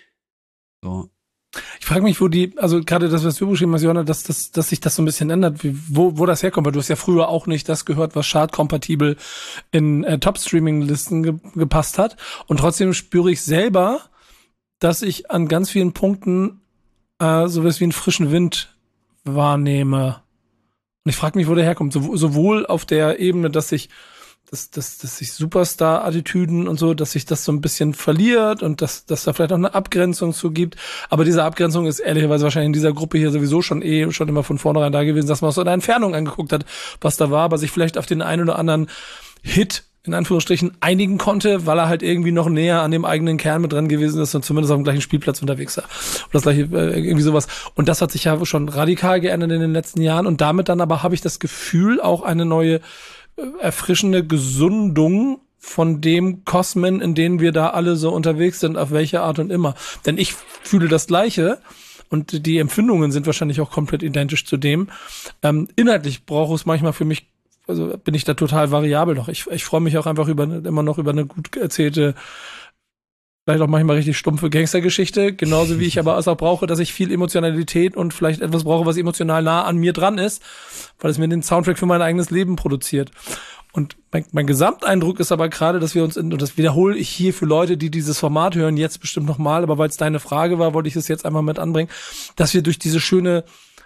D: So.
B: Ich frage mich, wo die, also gerade das, was du beschrieben hast, Johanna, dass, dass, dass sich das so ein bisschen ändert, wie, wo, wo das herkommt, weil du hast ja früher auch nicht das gehört, was chartkompatibel in äh, Top-Streaming-Listen ge- gepasst hat. Und trotzdem spüre ich selber, dass ich an ganz vielen Punkten äh, sowas wie einen frischen Wind wahrnehme. Und ich frage mich, wo der herkommt. So, sowohl auf der Ebene, dass sich dass, dass, dass sich Superstar-Attitüden und so, dass sich das so ein bisschen verliert und dass, dass da vielleicht auch eine Abgrenzung zu gibt. Aber diese Abgrenzung ist ehrlicherweise wahrscheinlich in dieser Gruppe hier sowieso schon eh schon immer von vornherein da gewesen, dass man aus so einer Entfernung angeguckt hat, was da war, aber sich vielleicht auf den einen oder anderen Hit in Anführungsstrichen einigen konnte, weil er halt irgendwie noch näher an dem eigenen Kern mit dran gewesen ist und zumindest auf dem gleichen Spielplatz unterwegs war. Oder das gleiche, äh, irgendwie sowas. Und das hat sich ja schon radikal geändert in den letzten Jahren und damit dann aber habe ich das Gefühl, auch eine neue erfrischende Gesundung von dem Kosmen, in denen wir da alle so unterwegs sind, auf welche Art und immer. Denn ich fühle das Gleiche und die Empfindungen sind wahrscheinlich auch komplett identisch zu dem. Ähm, inhaltlich braucht es manchmal für mich, also bin ich da total variabel noch. Ich, ich freue mich auch einfach über immer noch über eine gut erzählte, vielleicht auch manchmal richtig stumpfe Gangstergeschichte, genauso wie ich aber es auch brauche, dass ich viel Emotionalität und vielleicht etwas brauche, was emotional nah an mir dran ist, weil es mir den Soundtrack für mein eigenes Leben produziert. Und mein, mein Gesamteindruck ist aber gerade, dass wir uns, in, und das wiederhole ich hier für Leute, die dieses Format hören, jetzt bestimmt nochmal, aber weil es deine Frage war, wollte ich es jetzt einmal mit anbringen, dass wir durch diese schöne,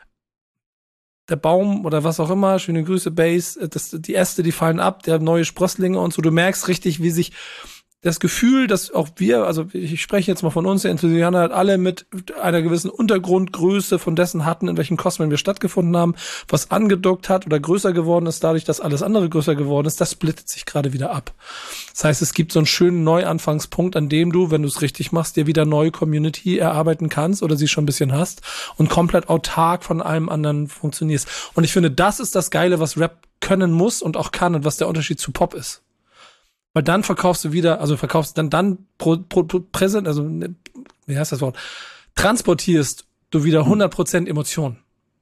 B: der Baum oder was auch immer, schöne Grüße, Bass, das, die Äste, die fallen ab, der neue Sprösslinge und so, du merkst richtig, wie sich das Gefühl, dass auch wir, also ich spreche jetzt mal von uns, der Enthusianer hat alle mit einer gewissen Untergrundgröße von dessen hatten, in welchen Kosmen wir stattgefunden haben, was angedockt hat oder größer geworden ist, dadurch, dass alles andere größer geworden ist, das splittet sich gerade wieder ab. Das heißt, es gibt so einen schönen Neuanfangspunkt, an dem du, wenn du es richtig machst, dir wieder neue Community erarbeiten kannst oder sie schon ein bisschen hast und komplett autark von allem anderen funktionierst. Und ich finde, das ist das Geile, was Rap können muss und auch kann und was der Unterschied zu Pop ist. Weil dann verkaufst du wieder, also verkaufst dann dann pro, pro, pro präsent, also wie heißt das Wort, transportierst du wieder hundert Prozent Emotionen.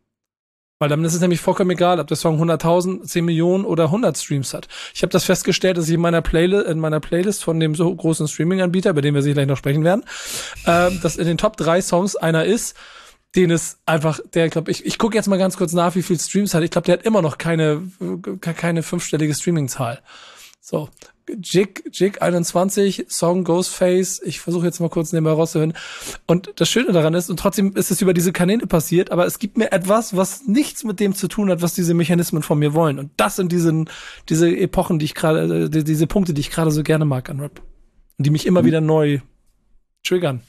B: Weil dann ist es nämlich vollkommen egal, ob der Song hunderttausend, zehn Millionen oder hundert Streams hat. Ich habe das festgestellt, dass ich in meiner Playlist, in meiner Playlist von dem so großen Streaming-Anbieter, bei dem wir sicherlich noch sprechen werden, äh, dass in den Top drei Songs einer ist, den es einfach, der, glaube ich, ich gucke jetzt mal ganz kurz nach, wie viel Streams hat. Ich glaube, der hat immer noch keine keine fünfstellige Streaming-Zahl. So, Jig, Jig einundzwanzig, Song Ghostface, ich versuche jetzt mal kurz nebenbei rauszuhören. Und das Schöne daran ist, und trotzdem ist es über diese Kanäle passiert, aber es gibt mir etwas, was nichts mit dem zu tun hat, was diese Mechanismen von mir wollen. Und das sind diese, diese Epochen, die ich gerade, diese Punkte, die ich gerade so gerne mag an Rap. Und die mich immer wieder neu triggern.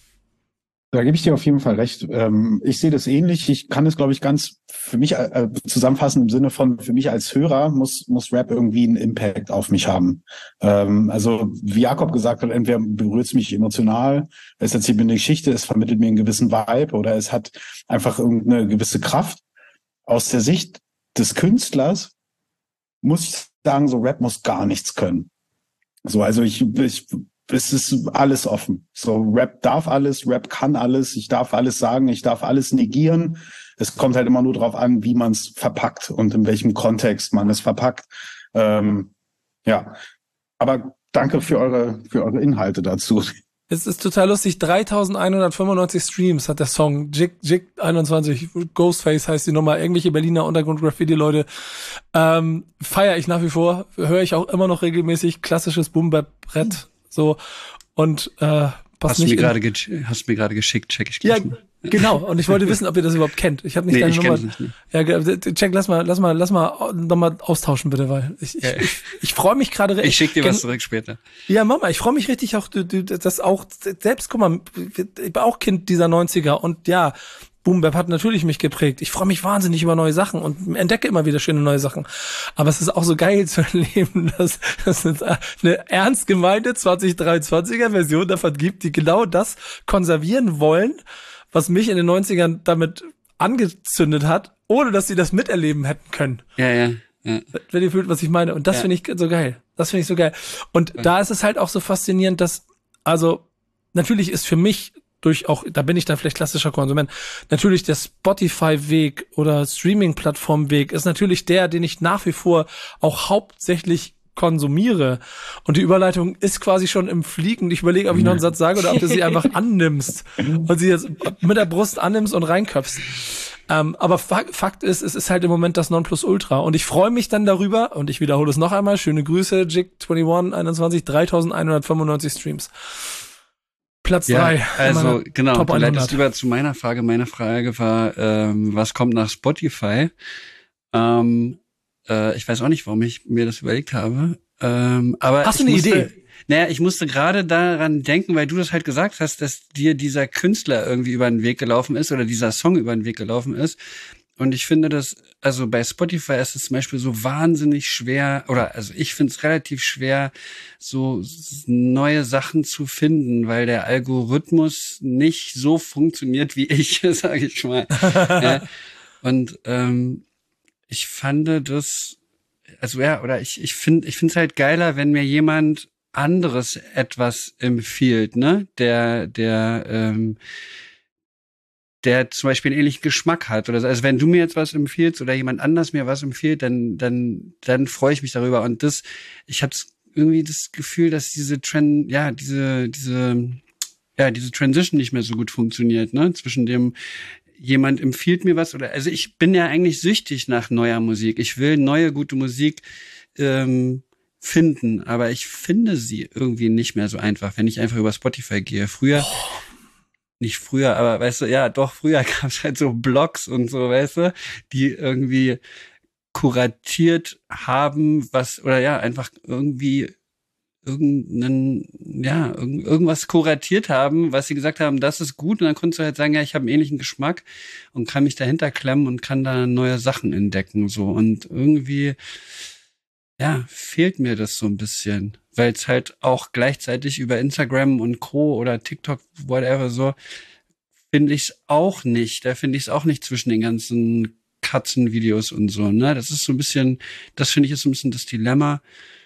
E: Da gebe ich dir auf jeden Fall recht. Ähm, ich sehe das ähnlich. Ich kann es, glaube ich, ganz für mich äh, zusammenfassen im Sinne von, für mich als Hörer muss muss Rap irgendwie einen Impact auf mich haben. Ähm, also wie Jakob gesagt hat, entweder berührt es mich emotional, es erzählt mir eine Geschichte, es vermittelt mir einen gewissen Vibe oder es hat einfach irgendeine gewisse Kraft. Aus der Sicht des Künstlers muss ich sagen, so Rap muss gar nichts können. So, also ich, ich es ist alles offen. So, Rap darf alles, Rap kann alles, ich darf alles sagen, ich darf alles negieren. Es kommt halt immer nur drauf an, wie man es verpackt und in welchem Kontext man es verpackt. Ähm, ja, aber danke für eure für eure Inhalte dazu.
B: Es ist total lustig, dreitausendeinhundertfünfundneunzig Streams hat der Song, Jig, Jig einundzwanzig, Ghostface heißt die Nummer, irgendwelche Berliner Untergrund-Graffiti-Leute, ähm, feiere ich nach wie vor, höre ich auch immer noch regelmäßig, klassisches Boom-Bap-Brett, so, und äh, passt
D: hast
B: nicht.
D: Mir grade ge- hast mir gerade geschickt, check ich gleich
B: Ja,
D: mal.
B: Genau, und ich wollte wissen, ob ihr das überhaupt kennt. Ich habe nicht
D: nee,
B: deine
D: ich
B: Nummer.
D: Nicht, ne?
B: Ja, check, lass mal, lass mal, lass mal nochmal austauschen bitte, weil ich ich,
D: ja.
B: ich, ich freue mich gerade.
D: Ich schick dir was zurück später.
B: Ja, Mama, ich freue mich richtig auch, das auch selbst, guck mal, ich bin auch Kind dieser neunziger und ja, Boom Bap hat natürlich mich geprägt. Ich freue mich wahnsinnig über neue Sachen und entdecke immer wieder schöne neue Sachen. Aber es ist auch so geil zu erleben, dass dass es eine ernst gemeinte zwanzig dreiundzwanziger Version davon gibt, die genau das konservieren wollen, was mich in den neunzigern damit angezündet hat, ohne dass sie das miterleben hätten können.
D: Ja, ja. ja.
B: Wenn ihr fühlt, was ich meine. Und das
D: ja.
B: finde ich so geil. Das finde ich so geil. Und ja. da ist es halt auch so faszinierend, dass, also, natürlich ist für mich durch auch, da bin ich dann vielleicht klassischer Konsument, natürlich der Spotify-Weg oder Streaming-Plattform-Weg ist natürlich der, den ich nach wie vor auch hauptsächlich konsumiere. Und die Überleitung ist quasi schon im Fliegen. Ich überlege, ob ich noch einen Satz sage oder ob du sie einfach annimmst und sie jetzt mit der Brust annimmst und reinköpfst. Ähm, aber Fakt ist, es ist halt im Moment das Nonplusultra. Und ich freue mich dann darüber, und ich wiederhole es noch einmal, schöne Grüße, Jig einundzwanzig einundzwanzig, dreitausendeinhundertfünfundneunzig Streams. Platz drei.
D: Ja, also genau, du leitest über zu meiner Frage. Meine Frage war, ähm, was kommt nach Spotify? Ähm, äh, ich weiß auch nicht, warum ich mir das überlegt habe. Ähm, aber
B: Hast du
D: eine
B: musste,
D: Idee? Naja, ich musste gerade daran denken, weil du das halt gesagt hast, dass dir dieser Künstler irgendwie über den Weg gelaufen ist oder dieser Song über den Weg gelaufen ist. Und ich finde das, also bei Spotify ist es zum Beispiel so wahnsinnig schwer, oder also ich finde es relativ schwer, so neue Sachen zu finden, weil der Algorithmus nicht so funktioniert wie ich, sage ich mal. ja. Und ähm, ich fand das, also ja, oder ich ich finde ich finde es halt geiler, wenn mir jemand anderes etwas empfiehlt, ne, der der ähm, der zum Beispiel einen ähnlichen Geschmack hat oder so. Also wenn du mir jetzt was empfiehlst oder jemand anders mir was empfiehlt, dann dann dann freue ich mich darüber. Und das, ich habe irgendwie das Gefühl, dass diese Trend, ja diese diese ja diese Transition nicht mehr so gut funktioniert, ne, zwischen dem jemand empfiehlt mir was oder also ich bin ja eigentlich süchtig nach neuer Musik. Ich will neue gute Musik ähm, finden, aber ich finde sie irgendwie nicht mehr so einfach, wenn ich einfach über Spotify gehe. Früher oh. Nicht früher, aber weißt du, ja, doch, früher gab es halt so Blogs und so, weißt du, die irgendwie kuratiert haben, was, oder ja, einfach irgendwie irgendeinen, ja, irgend, irgendwas kuratiert haben, was sie gesagt haben, das ist gut, und dann konntest du halt sagen, ja, ich habe einen ähnlichen Geschmack und kann mich dahinter klemmen und kann da neue Sachen entdecken, so. Und irgendwie, ja, fehlt mir das so ein bisschen, weil es halt auch gleichzeitig über Instagram und Co. oder TikTok, whatever, so, finde ich es auch nicht. Da finde ich es auch nicht zwischen den ganzen Katzenvideos und so, ne? Das ist so ein bisschen, das finde ich ist so ein bisschen das Dilemma,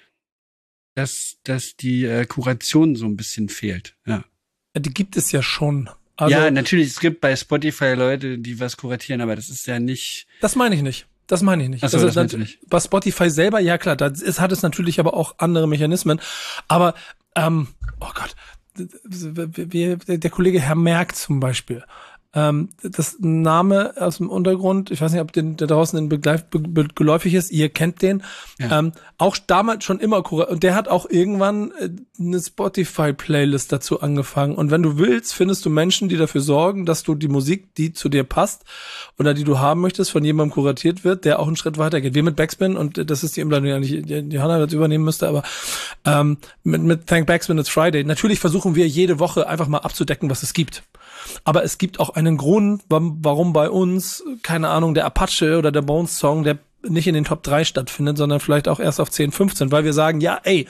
D: dass, dass die äh, Kuration so ein bisschen fehlt, ja.
B: Die gibt es ja schon. Also,
D: ja, natürlich, es gibt bei Spotify Leute, die was kuratieren, aber das ist ja nicht...
B: Das meine ich nicht. Das meine ich nicht.
D: Ach so,
B: also,
D: das meinst du nicht.
B: Bei Spotify selber, ja klar, da ist, hat es natürlich aber auch andere Mechanismen. Aber, ähm, oh Gott, wie, der Kollege Herr Merck zum Beispiel, ähm, das Name aus dem Untergrund, ich weiß nicht, ob den, der draußen in Begleif, be, be, geläufig ist, ihr kennt den, ja. ähm, auch damals schon immer, und der hat auch irgendwann eine Spotify-Playlist dazu angefangen, und wenn du willst, findest du Menschen, die dafür sorgen, dass du die Musik, die zu dir passt oder die du haben möchtest, von jemandem kuratiert wird, der auch einen Schritt weiter geht. Wir mit Backspin, und das ist die Umleitung, die eigentlich die Hannah jetzt übernehmen müsste, aber ähm, mit, mit Thank Backspin It's Friday, natürlich versuchen wir jede Woche einfach mal abzudecken, was es gibt. Aber es gibt auch einen Grund, warum bei uns, keine Ahnung, der Apache oder der Bones Song, der nicht in den Top drei stattfindet, sondern vielleicht auch erst auf zehn, fünfzehn, weil wir sagen, ja, ey,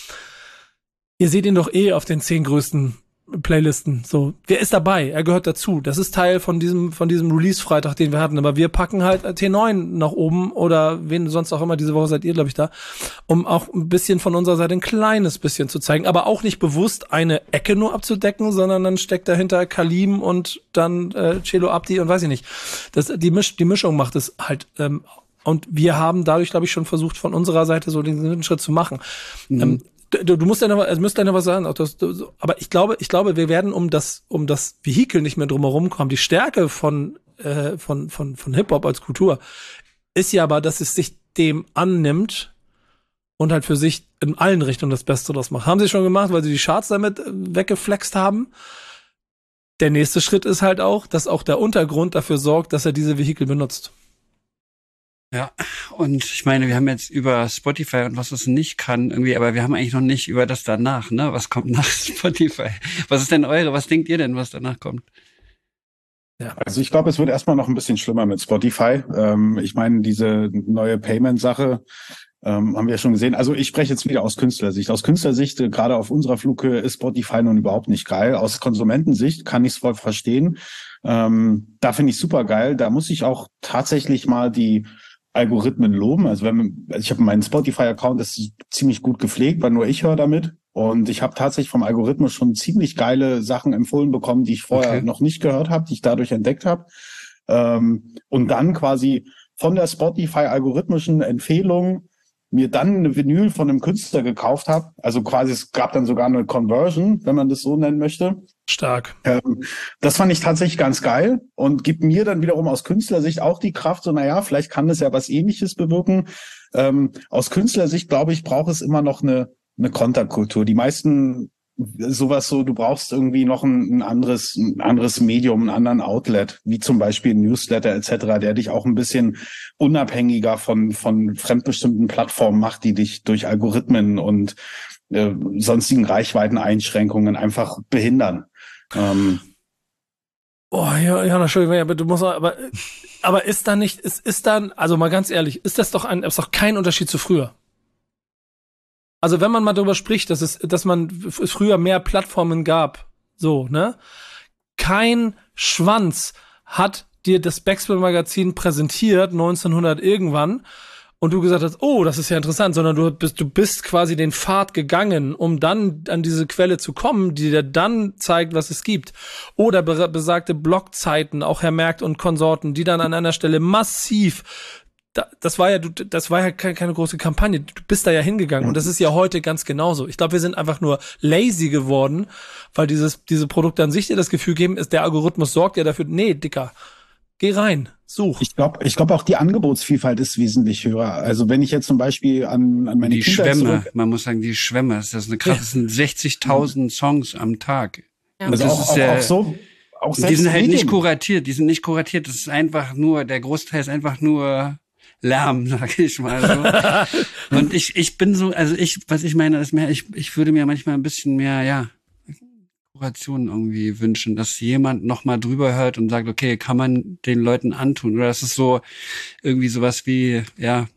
B: ihr seht ihn doch eh auf den zehn größten Playlisten. So, wer ist dabei? Er gehört dazu. Das ist Teil von diesem von diesem Release-Freitag, den wir hatten. Aber wir packen halt T neun nach oben oder wen sonst auch immer. Diese Woche seid ihr, glaube ich, da, um auch ein bisschen von unserer Seite ein kleines bisschen zu zeigen. Aber auch nicht bewusst eine Ecke nur abzudecken, sondern dann steckt dahinter Kalim und dann äh, Celo Abdi und weiß ich nicht. Das, die, Misch, die Mischung macht es halt. Ähm, und wir haben dadurch, glaube ich, schon versucht, von unserer Seite so den Schritt zu machen. Mhm. Ähm, Du, du musst ja noch, also müsst ja noch was sagen. Auch das, du, aber ich glaube, ich glaube, wir werden um das, um das Vehikel nicht mehr drumherum kommen. Die Stärke von, äh, von, von, von Hip-Hop als Kultur ist ja aber, dass es sich dem annimmt und halt für sich in allen Richtungen das Beste draus macht. Haben sie schon gemacht, weil sie die Charts damit weggeflext haben. Der nächste Schritt ist halt auch, dass auch der Untergrund dafür sorgt, dass er diese Vehikel benutzt.
D: Ja, und ich meine, wir haben jetzt über Spotify und was es nicht kann irgendwie, aber wir haben eigentlich noch nicht über das danach, ne? Was kommt nach Spotify? Was ist denn eure? Was denkt ihr denn, was danach kommt?
E: Ja. Also ich glaube, es wird erstmal noch ein bisschen schlimmer mit Spotify. Ähm, ich meine, diese neue Payment-Sache ähm, haben wir ja schon gesehen. Also ich spreche jetzt wieder aus Künstlersicht. Aus Künstlersicht, äh, gerade auf unserer Flughöhe, ist Spotify nun überhaupt nicht geil. Aus Konsumentensicht kann ich es voll verstehen. Ähm, da finde ich super geil. Da muss ich auch tatsächlich mal die Algorithmen loben. Also wenn also ich habe meinen Spotify-Account, das ist ziemlich gut gepflegt, weil nur ich höre damit. Und ich habe tatsächlich vom Algorithmus schon ziemlich geile Sachen empfohlen bekommen, die ich vorher okay. noch nicht gehört habe, die ich dadurch entdeckt habe. Ähm, und dann quasi von der Spotify-algorithmischen Empfehlung mir dann eine Vinyl von einem Künstler gekauft habe. Also quasi, es gab dann sogar eine Conversion, wenn man das so nennen möchte.
B: Stark.
E: Ähm, das fand ich tatsächlich ganz geil und gibt mir dann wiederum aus Künstlersicht auch die Kraft, so naja, vielleicht kann das ja was Ähnliches bewirken. Ähm, aus Künstlersicht, glaube ich, braucht es immer noch eine, eine Konterkultur. Die meisten sowas so, du brauchst irgendwie noch ein, ein anderes, ein anderes Medium, einen anderen Outlet, wie zum Beispiel ein Newsletter et cetera, der dich auch ein bisschen unabhängiger von von fremdbestimmten Plattformen macht, die dich durch Algorithmen und äh, sonstigen Reichweiteneinschränkungen einfach behindern. Ähm,
B: Oh ja, ja, Entschuldigung, aber du musst, aber aber ist da nicht, ist ist dann, also mal ganz ehrlich, ist das doch ein, ist doch kein Unterschied zu früher. Also wenn man mal darüber spricht, dass es, dass man es früher mehr Plattformen gab, so, ne? Kein Schwanz hat dir das Backspin-Magazin präsentiert, neunzehnhundert irgendwann, und du gesagt hast, oh, das ist ja interessant, sondern du bist, du bist quasi den Pfad gegangen, um dann an diese Quelle zu kommen, die dir dann zeigt, was es gibt. Oder be- besagte Blogzeiten, auch Herr Merck und Konsorten, die dann an einer Stelle massiv Da, das war ja, du, das war ja keine, keine große Kampagne. Du bist da ja hingegangen, und das ist ja heute ganz genauso. Ich glaube, wir sind einfach nur lazy geworden, weil dieses, diese Produkte an sich dir das Gefühl geben, ist, der Algorithmus sorgt ja dafür, nee, Dicker, geh rein, such.
E: Ich glaube, ich glaube auch die Angebotsvielfalt ist wesentlich höher. Also wenn ich jetzt zum Beispiel an, an meine
D: die
E: Kindheit
D: Schwämme,
E: zurück,
D: man muss sagen, die Schwämme, das ist eine krass, das sind sechzigtausend Songs am Tag.
C: Ja.
E: also
D: das
E: auch,
D: ist
E: auch,
D: ja-
E: auch so, auch
D: Die
E: selbst
D: sind halt nicht
E: Medien.
D: kuratiert, die sind nicht kuratiert, das ist einfach nur, der Großteil ist einfach nur Lärm, sag ich mal so. Und ich ich bin so, also ich, was ich meine, ist mehr, ich ich würde mir manchmal ein bisschen mehr, ja, Kuration irgendwie wünschen, dass jemand noch mal drüber hört und sagt, okay, kann man den Leuten antun? Oder das ist so irgendwie sowas wie, ja,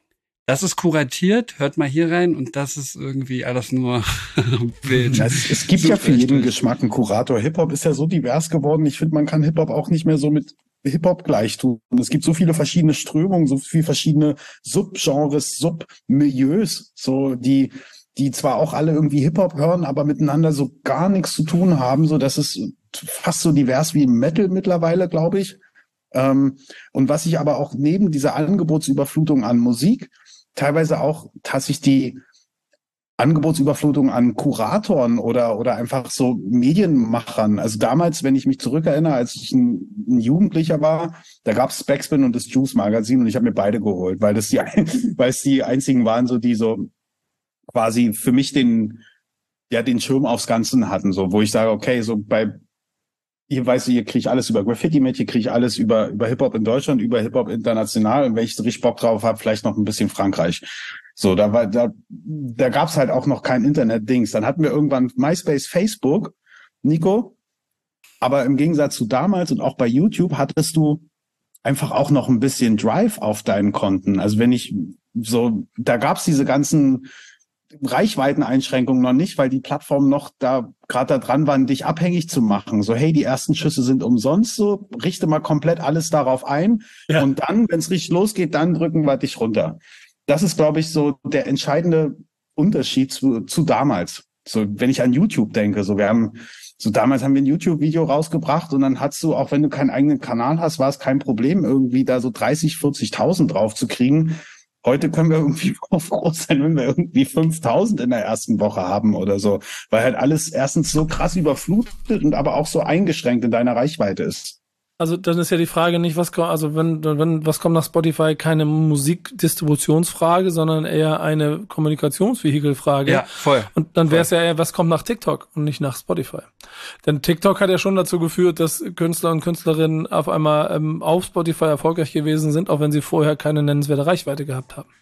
D: das ist kuratiert, hört mal hier rein und das ist irgendwie alles nur wild.
E: Ja, es, es gibt
D: so
E: ja für jeden
D: richtig.
E: Geschmack einen Kurator. Hip-Hop ist ja so divers geworden. Ich finde, man kann Hip-Hop auch nicht mehr so mit Hip-Hop gleich tun. Es gibt so viele verschiedene Strömungen, so viele verschiedene Subgenres, Submilieus, so die die zwar auch alle irgendwie Hip-Hop hören, aber miteinander so gar nichts zu tun haben, so dass es fast so divers wie Metal mittlerweile, glaube ich. Ähm, und was ich aber auch neben dieser Angebotsüberflutung an Musik teilweise auch tatsächlich die Angebotsüberflutung an Kuratoren oder oder einfach so Medienmachern. Also damals, wenn ich mich zurückerinnere, als ich ein, ein Jugendlicher war, da gab es Backspin und das Juice Magazin und ich habe mir beide geholt, weil das die weil es die einzigen waren, so die so quasi für mich den ja den Schirm aufs Ganze hatten, so wo ich sage, okay, so bei hier weißt du, hier kriege ich alles über Graffiti mit, hier kriege ich alles über über Hip-Hop in Deutschland, über Hip-Hop international und wenn ich so richtig Bock drauf habe, vielleicht noch ein bisschen Frankreich. So, da war da da gab's halt auch noch kein Internet-Dings. Dann hatten wir irgendwann MySpace, Facebook, Nico. Aber im Gegensatz zu damals und auch bei YouTube hattest du einfach auch noch ein bisschen Drive auf deinen Konten. Also wenn ich so, da gab's diese ganzen Reichweiteneinschränkungen noch nicht, weil die Plattformen noch da gerade da dran waren, dich abhängig zu machen. So, hey, die ersten Schüsse sind umsonst, so richte mal komplett alles darauf ein. Ja. Und dann, wenn es richtig losgeht, dann drücken wir dich runter. Das ist, glaube ich, so der entscheidende Unterschied zu, zu damals. So, wenn ich an YouTube denke, so wir haben, so damals haben wir ein YouTube-Video rausgebracht und dann hast du, auch wenn du keinen eigenen Kanal hast, war es kein Problem, irgendwie da so dreißig, vierzigtausend drauf zu kriegen. Heute können wir irgendwie froh sein, wenn wir irgendwie fünftausend in der ersten Woche haben oder so, weil halt alles erstens so krass überflutet und aber auch so eingeschränkt in deiner Reichweite ist.
B: Also dann ist ja die Frage nicht, was kommt, also wenn, wenn was kommt nach Spotify, keine Musikdistributionsfrage, sondern eher eine Kommunikationsvehikelfrage.
D: Ja, voll.
B: Und dann wäre es ja eher, was kommt nach TikTok und nicht nach Spotify. Denn TikTok hat ja schon dazu geführt, dass Künstler und Künstlerinnen auf einmal ähm, auf Spotify erfolgreich gewesen sind, auch wenn sie vorher keine nennenswerte Reichweite gehabt haben.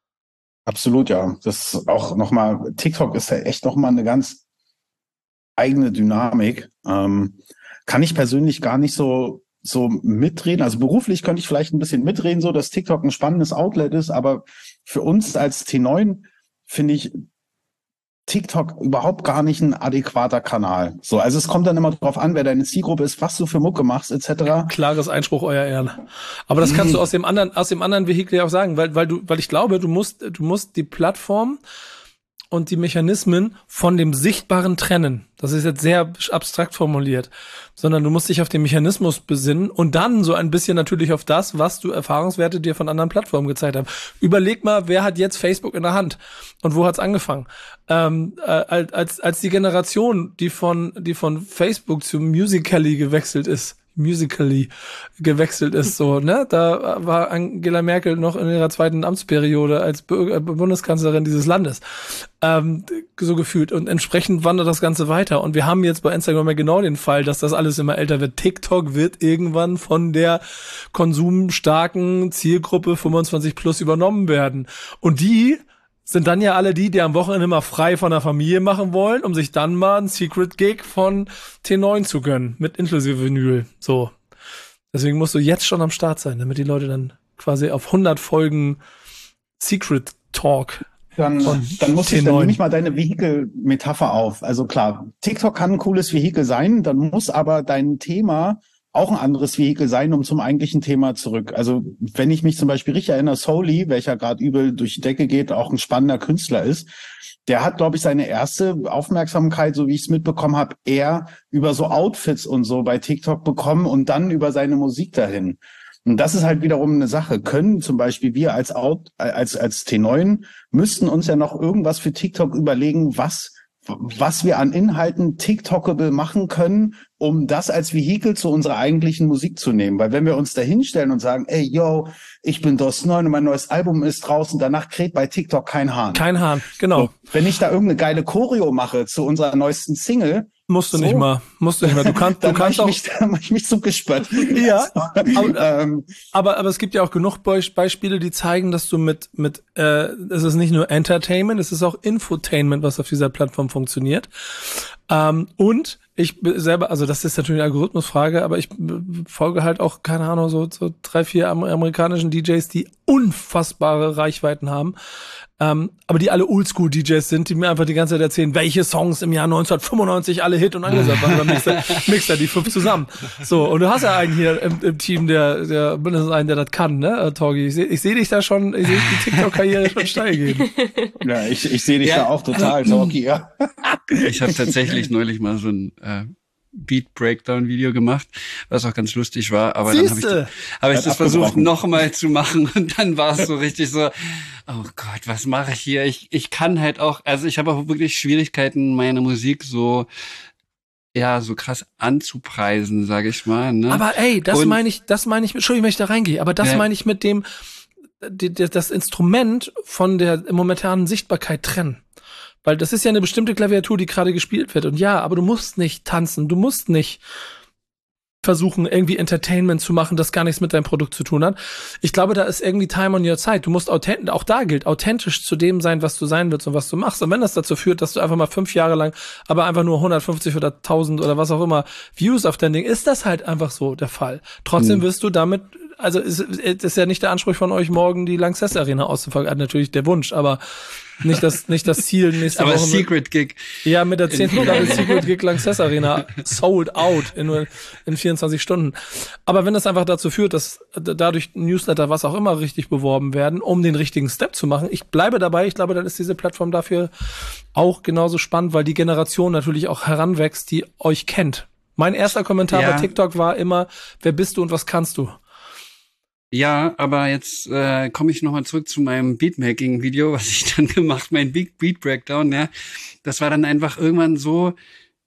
E: Absolut, ja. Das ist auch nochmal, TikTok ist ja echt nochmal eine ganz eigene Dynamik. Ähm, kann ich persönlich gar nicht so so mitreden. Also beruflich könnte ich vielleicht ein bisschen mitreden, so dass TikTok ein spannendes Outlet ist, aber für uns als T neun finde ich TikTok überhaupt gar nicht ein adäquater Kanal. So, also es kommt dann immer drauf an, wer deine Zielgruppe ist, was du für Mucke machst, et cetera.
B: Klares Einspruch, euer Ehren. Aber das kannst du aus dem anderen aus dem anderen Vehikel ja auch sagen, weil weil du weil ich glaube, du musst du musst die Plattform und die Mechanismen von dem Sichtbaren trennen. Das ist jetzt sehr abstrakt formuliert, sondern du musst dich auf den Mechanismus besinnen und dann so ein bisschen natürlich auf das, was du Erfahrungswerte dir von anderen Plattformen gezeigt hast. Überleg mal, wer hat jetzt Facebook in der Hand und wo hat's angefangen? Ähm, äh, als als die Generation, die von die von Facebook zu Musical.ly gewechselt ist, Musical.ly gewechselt ist, so, ne? Da war Angela Merkel noch in ihrer zweiten Amtsperiode als Bürger, Bundeskanzlerin dieses Landes, ähm, so gefühlt. Und entsprechend wandert das Ganze weiter. Und wir haben jetzt bei Instagram ja genau den Fall, dass das alles immer älter wird. TikTok wird irgendwann von der konsumstarken Zielgruppe fünfundzwanzig plus übernommen werden. Und die sind dann ja alle die, die am Wochenende mal frei von der Familie machen wollen, um sich dann mal einen Secret Gig von T neun zu gönnen, mit inklusive Vinyl. So. Deswegen musst du jetzt schon am Start sein, damit die Leute dann quasi auf hundert Folgen Secret Talk
E: Dann,
B: von
E: dann muss
B: T neun.
E: ich, dann nehme ich mal deine Vehikel-Metapher auf. Also klar, TikTok kann ein cooles Vehikel sein, dann muss aber dein Thema auch ein anderes Vehikel sein, um zum eigentlichen Thema zurück. Also wenn ich mich zum Beispiel richtig erinnere, Soully, welcher gerade übel durch die Decke geht, auch ein spannender Künstler ist, der hat, glaube ich, seine erste Aufmerksamkeit, so wie ich es mitbekommen habe, eher über so Outfits und so bei TikTok bekommen und dann über seine Musik dahin. Und das ist halt wiederum eine Sache. Können zum Beispiel wir als Out, als als T neun müssten uns ja noch irgendwas für TikTok überlegen, was was wir an Inhalten TikTokable machen können, um das als Vehikel zu unserer eigentlichen Musik zu nehmen. Weil wenn wir uns da hinstellen und sagen, ey, yo, ich bin DOS neun und mein neues Album ist draußen, danach kräht bei TikTok kein Hahn.
B: Kein Hahn, genau.
E: So, wenn ich da irgendeine geile Choreo mache zu unserer neuesten Single,
B: Musst du
E: So.
B: nicht mal. Musst du nicht mal. Du kannst, du
E: Dann mach
B: kannst
E: ich
B: auch.
E: mich, dann mach ich mich so gespannt.
B: Ja, aber,
E: ähm,
B: aber, aber es gibt ja auch genug Be- Beispiele, die zeigen, dass du mit, mit, äh, es ist nicht nur Entertainment, es ist auch Infotainment, was auf dieser Plattform funktioniert. Ähm, und ich b- selber, also das ist natürlich eine Algorithmusfrage, aber ich b- folge halt auch, keine Ahnung, so, so drei, vier am- amerikanischen D Js, die unfassbare Reichweiten haben. Ähm, aber die alle Oldschool-D Js sind, die mir einfach die ganze Zeit erzählen, welche Songs im Jahr neunzehnhundertfünfundneunzig alle Hit und angesagt waren. Dann mixt er, mixt er die fünf zusammen. So, und du hast ja einen hier im, im Team, der, der mindestens einen, der das kann, ne, äh, Torgi? Ich sehe ich seh dich da schon, ich sehe die TikTok-Karriere schon steil gehen.
E: ja, ich, ich sehe dich
D: Ja.
E: da auch total, Talkie, ja.
D: Ich habe tatsächlich neulich mal so ein äh, Beat-Breakdown-Video gemacht, was auch ganz lustig war. Aber dann habe ich,
B: Siehste.
D: hab ich
E: Hat
D: das versucht
E: abgebrochen.
D: nochmal zu machen und dann war es so richtig so, oh Gott, was mache ich hier? Ich, ich kann halt auch, also ich habe auch wirklich Schwierigkeiten, meine Musik so, ja, so krass anzupreisen, sage ich mal. Ne?
B: Aber ey, das
D: Und-
B: meine ich, das meine ich, Entschuldigung, wenn ich da reingehe, aber das
D: Ja.
B: meine ich mit dem, die, die, das Instrument von der momentanen Sichtbarkeit trennen. Weil das ist ja eine bestimmte Klaviatur, die gerade gespielt wird. Und ja, aber du musst nicht tanzen, du musst nicht versuchen, irgendwie Entertainment zu machen, das gar nichts mit deinem Produkt zu tun hat. Ich glaube, da ist irgendwie Time on your side. Du musst authentisch, auch da gilt, authentisch zu dem sein, was du sein willst und was du machst. Und wenn das dazu führt, dass du einfach mal fünf Jahre lang, aber einfach nur hundertfünfzig oder tausend oder was auch immer Views auf dein Ding, ist das halt einfach so der Fall. Trotzdem wirst du damit, also es ist, ist ja nicht der Anspruch von euch, morgen die Lanxess Arena auszuverkaufen, natürlich der Wunsch, aber nicht das, nicht das Ziel nächste
D: Aber
B: Woche. mit-
D: Secret Gig.
B: ja, mit der zehnten Double Secret Gig Lanxess Arena sold out in nur in vierundzwanzig Stunden. Aber wenn das einfach dazu führt, dass d- dadurch Newsletter, was auch immer, richtig beworben werden, um den richtigen Step zu machen, ich bleibe dabei, ich glaube, dann ist diese Plattform dafür auch genauso spannend, weil die Generation natürlich auch heranwächst, die euch kennt. Mein erster Kommentar
D: Ja.
B: bei TikTok war immer, wer bist du und was kannst du?
D: Ja, aber jetzt äh, komme ich nochmal zurück zu meinem Beatmaking-Video, was ich dann gemacht, mein Beat, Beat Breakdown, ja. Das war dann einfach irgendwann so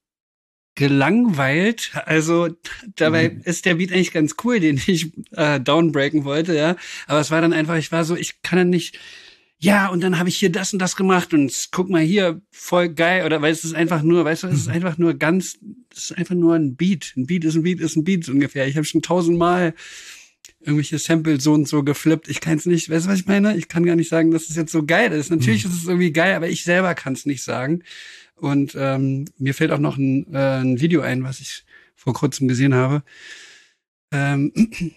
D: gelangweilt. Also dabei
E: Mhm.
D: ist der Beat eigentlich ganz cool, den ich äh, downbreaken wollte, ja. Aber es war dann einfach, ich war so, ich kann dann nicht, ja, und dann habe ich hier das und das gemacht und guck mal hier, voll geil. Oder weil es ist einfach nur, weißt du, es ist einfach nur ganz, es ist einfach nur ein Beat. Ein Beat ist ein Beat, ist ein Beat so ungefähr. Ich habe schon tausendmal irgendwelche Samples so und so geflippt. Ich kann es nicht, weißt du, was ich meine? Ich kann gar nicht sagen, dass es jetzt so geil ist. Natürlich ist es irgendwie geil, aber ich selber kann es nicht sagen. Und ähm, mir fällt auch noch ein, äh, ein Video ein, was ich vor kurzem gesehen habe. Ähm,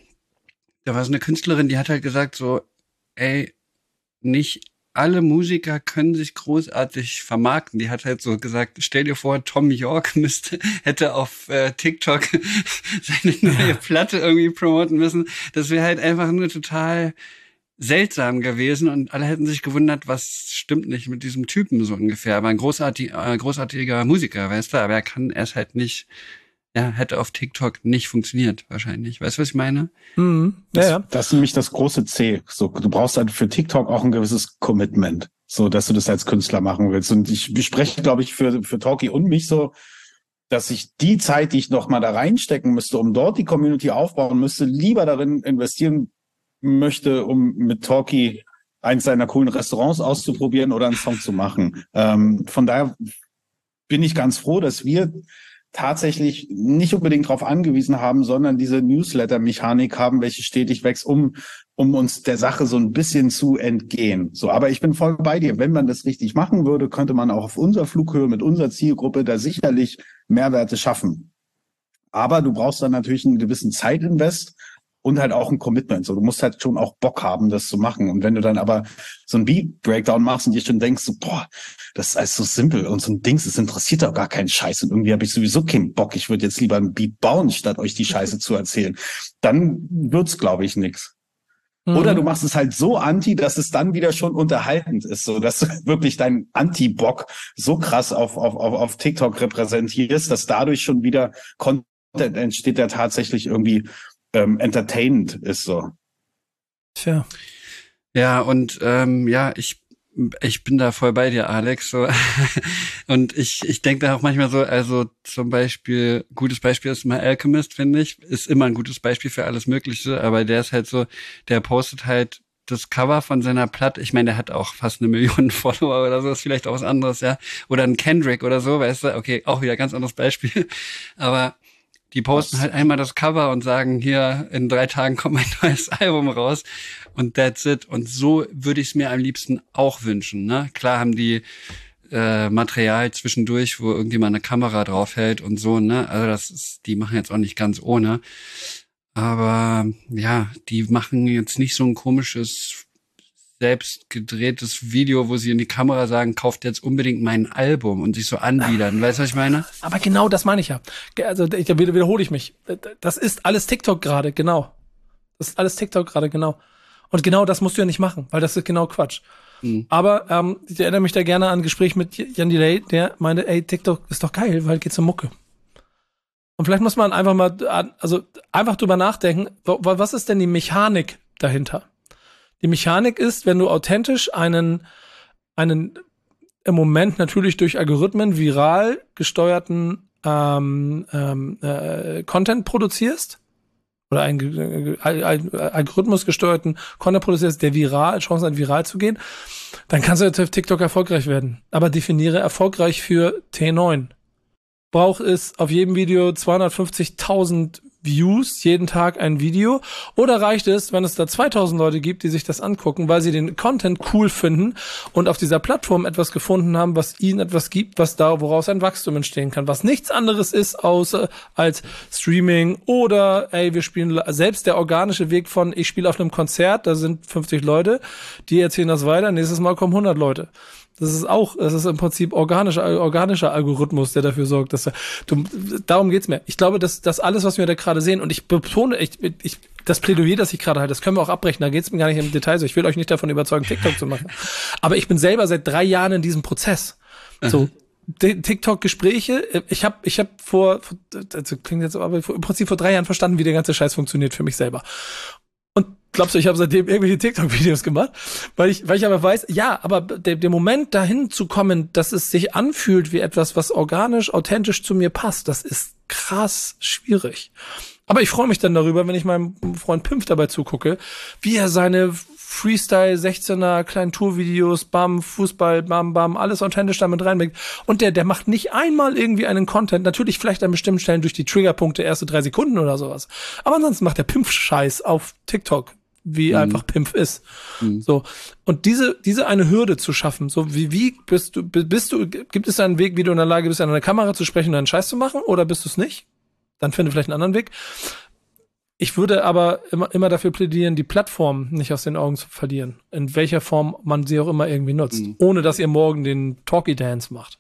D: da war so eine Künstlerin, die hat halt gesagt so, ey, nicht alle Musiker können sich großartig vermarkten. Die hat halt so gesagt, stell dir vor, Tom York müsste, hätte auf äh, TikTok seine neue Platte irgendwie promoten müssen. Das wäre halt einfach nur total seltsam gewesen und alle hätten sich gewundert, was stimmt nicht mit diesem Typen so ungefähr. Aber ein großartig, äh, großartiger Musiker, weißt du, aber er kann, er ist halt nicht, ja, hätte auf TikTok nicht funktioniert wahrscheinlich. Weißt du, was ich meine?
B: Mhm. Ja,
E: Das,
B: ja.
E: das ist nämlich das große C. So, du brauchst halt für TikTok auch ein gewisses Commitment, so dass du das als Künstler machen willst. Und ich spreche, glaube ich, für für Talkie und mich so, dass ich die Zeit, die ich noch mal da reinstecken müsste, um dort die Community aufbauen müsste, lieber darin investieren möchte, um mit Talkie eins seiner coolen Restaurants auszuprobieren oder einen Song zu machen. Ähm, von daher bin ich ganz froh, dass wir tatsächlich nicht unbedingt darauf angewiesen haben, sondern diese Newsletter-Mechanik haben, welche stetig wächst, um um uns der Sache so ein bisschen zu entgehen. So, aber ich bin voll bei dir. Wenn man das richtig machen würde, könnte man auch auf unserer Flughöhe mit unserer Zielgruppe da sicherlich Mehrwerte schaffen. Aber du brauchst dann natürlich einen gewissen Zeitinvest und halt auch ein Commitment. So, du musst halt schon auch Bock haben, das zu machen. Und wenn du dann aber so ein Beat-Breakdown machst und dir schon denkst, so, boah, das ist alles so simpel und so ein Dings, das interessiert doch gar keinen Scheiß. Und irgendwie habe ich sowieso keinen Bock. Ich würde jetzt lieber ein Beat bauen, statt euch die Scheiße zu erzählen. Dann wird's, glaube ich, nix.
B: Mhm.
E: Oder du machst es halt so anti, dass es dann wieder schon unterhaltend ist, so dass du wirklich deinen Anti-Bock so krass auf, auf, auf, auf TikTok repräsentierst, dass dadurch schon wieder Content entsteht, der tatsächlich irgendwie ähm, entertainend ist, so.
B: Tja.
D: Ja, und ähm, ja, ich ich bin da voll bei dir, Alex. So. Und ich ich denke da auch manchmal so, also zum Beispiel, gutes Beispiel ist mal Alchemist, finde ich, ist immer ein gutes Beispiel für alles Mögliche, aber der ist halt so, der postet halt das Cover von seiner Platte, ich meine, der hat auch fast eine Million Follower oder so, ist vielleicht auch was anderes, ja. Oder ein Kendrick oder so, weißt du, okay, auch wieder ganz anderes Beispiel. Aber die posten was? halt einmal das Cover und sagen, hier, in drei Tagen kommt mein neues Album raus und that's it. Und so würde ich es mir am liebsten auch wünschen, ne? Klar haben die äh, Material zwischendurch, wo irgendjemand eine Kamera draufhält und so, ne? Also das ist, die machen jetzt auch nicht ganz ohne. Aber ja, die machen jetzt nicht so ein komisches, selbst gedrehtes Video, wo sie in die Kamera sagen, kauft jetzt unbedingt mein Album und sich so anbiedern. Weißt du, was ich meine?
B: Aber genau das meine ich ja. Also ich, da wiederhole ich mich. Das ist alles TikTok gerade, genau. Das ist alles TikTok gerade, genau. Und genau das musst du ja nicht machen, weil das ist genau Quatsch. Mhm. Aber ähm, ich erinnere mich da gerne an ein Gespräch mit Jan Delay, der meinte, ey, TikTok ist doch geil, weil geht's um Mucke. Und vielleicht muss man einfach mal, also einfach drüber nachdenken, was ist denn die Mechanik dahinter? Die Mechanik ist, wenn du authentisch einen, einen im Moment natürlich durch Algorithmen viral gesteuerten ähm, ähm, äh, Content produzierst oder einen äh, Algorithmus gesteuerten Content produzierst, der viral, Chancen hat, viral zu gehen, dann kannst du jetzt auf TikTok erfolgreich werden. Aber definiere erfolgreich für T neun. Braucht es auf jedem Video zweihundertfünfzigtausend Views, jeden Tag ein Video? Oder reicht es, wenn es da zweitausend Leute gibt, die sich das angucken, weil sie den Content cool finden und auf dieser Plattform etwas gefunden haben, was ihnen etwas gibt, was da, woraus ein Wachstum entstehen kann, was nichts anderes ist, außer als Streaming oder, ey, wir spielen, selbst der organische Weg von, ich spiele auf einem Konzert, da sind fünfzig Leute, die erzählen das weiter, nächstes Mal kommen hundert Leute. Das ist auch, das ist im Prinzip organischer, organischer Algorithmus, der dafür sorgt, dass du, darum geht's mir. Ich glaube, dass das alles, was wir da gerade sehen, und ich betone, ich, ich, das Plädoyer, das ich gerade halte, das können wir auch abbrechen, da geht's mir gar nicht im Detail so. Ich will euch nicht davon überzeugen, TikTok zu machen. Aber ich bin selber seit drei Jahren in diesem Prozess. So, TikTok-Gespräche, ich habe ich hab vor, das klingt jetzt aber im Prinzip vor drei Jahren verstanden, wie der ganze Scheiß funktioniert für mich selber. Und glaubst du, ich habe seitdem irgendwelche TikTok-Videos gemacht? Weil ich, weil ich aber weiß, ja, aber der, der Moment dahin zu kommen, dass es sich anfühlt wie etwas, was organisch, authentisch zu mir passt, das ist krass schwierig. Aber ich freue mich dann darüber, wenn ich meinem Freund Pimpf dabei zugucke, wie er seine Freestyle sechzehner kleinen Tourvideos, bam, Fußball, bam, bam, alles authentisch damit reinbringt. Und der, der macht nicht einmal irgendwie einen Content, natürlich vielleicht an bestimmten Stellen durch die Triggerpunkte erste drei Sekunden oder sowas. Aber ansonsten macht der Pimpf-Scheiß auf TikTok, wie mhm. einfach Pimpf ist. Mhm. So. Und diese, diese eine Hürde zu schaffen, so wie, wie bist du, bist du, gibt es einen Weg, wie du in der Lage bist, an einer Kamera zu sprechen und einen Scheiß zu machen, oder bist du es nicht? Dann finde vielleicht einen anderen Weg. Ich würde aber immer, immer dafür plädieren, die Plattform nicht aus den Augen zu verlieren. In welcher Form man sie auch immer irgendwie nutzt. Mhm. Ohne, dass ihr morgen den Talkie Dance macht.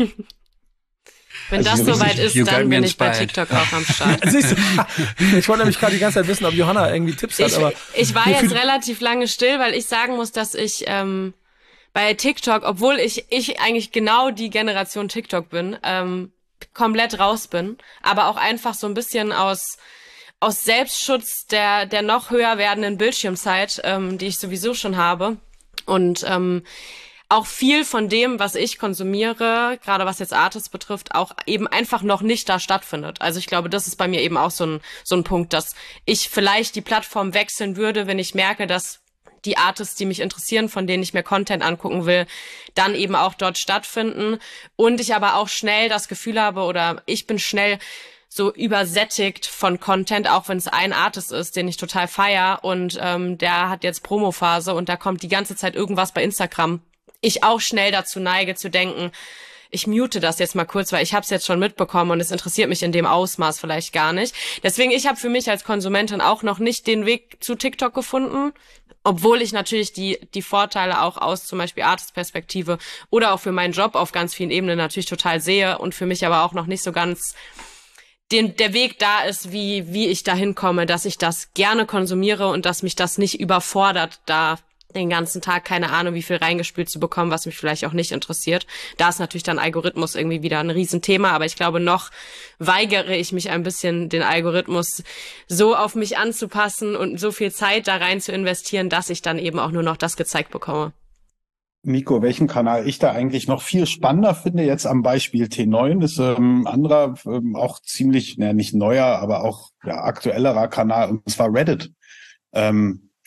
C: Wenn also das soweit ist, dann bin ich bei TikTok auch am Start.
B: Ich wollte nämlich gerade die ganze Zeit wissen, ob Johanna irgendwie Tipps
C: ich,
B: hat. Aber
C: ich war jetzt relativ lange still, weil ich sagen muss, dass ich ähm, bei TikTok, obwohl ich ich eigentlich genau die Generation TikTok bin, ähm, komplett raus bin. Aber auch einfach so ein bisschen aus aus Selbstschutz der der noch höher werdenden Bildschirmzeit, ähm, die ich sowieso schon habe. Und ähm, auch viel von dem, was ich konsumiere, gerade was jetzt Artists betrifft, auch eben einfach noch nicht da stattfindet. Also ich glaube, das ist bei mir eben auch so ein so ein Punkt, dass ich vielleicht die Plattform wechseln würde, wenn ich merke, dass die Artists, die mich interessieren, von denen ich mir Content angucken will, dann eben auch dort stattfinden. Und ich aber auch schnell das Gefühl habe, oder ich bin schnell so übersättigt von Content, auch wenn es ein Artist ist, den ich total feier, und ähm, der hat jetzt Promophase und da kommt die ganze Zeit irgendwas bei Instagram. Ich auch schnell dazu neige zu denken, ich mute das jetzt mal kurz, weil ich habe es jetzt schon mitbekommen und es interessiert mich in dem Ausmaß vielleicht gar nicht. Deswegen, ich habe für mich als Konsumentin auch noch nicht den Weg zu TikTok gefunden, obwohl ich natürlich die die Vorteile auch aus zum Beispiel Artist-Perspektive oder auch für meinen Job auf ganz vielen Ebenen natürlich total sehe und für mich aber auch noch nicht so ganz den, der Weg da ist, wie wie ich da hinkomme, dass ich das gerne konsumiere und dass mich das nicht überfordert, da den ganzen Tag keine Ahnung, wie viel reingespült zu bekommen, was mich vielleicht auch nicht interessiert. Da ist natürlich dann Algorithmus irgendwie wieder ein Riesenthema, aber ich glaube, noch weigere ich mich ein bisschen, den Algorithmus so auf mich anzupassen und so viel Zeit da rein zu investieren, dass ich dann eben auch nur noch das gezeigt bekomme.
E: Nico, welchen Kanal ich da eigentlich noch viel spannender finde, jetzt am Beispiel T neun, ist ähm, anderer, ähm, auch ziemlich, naja, nicht neuer, aber auch ja, aktuellerer Kanal, und zwar Reddit. Ähm,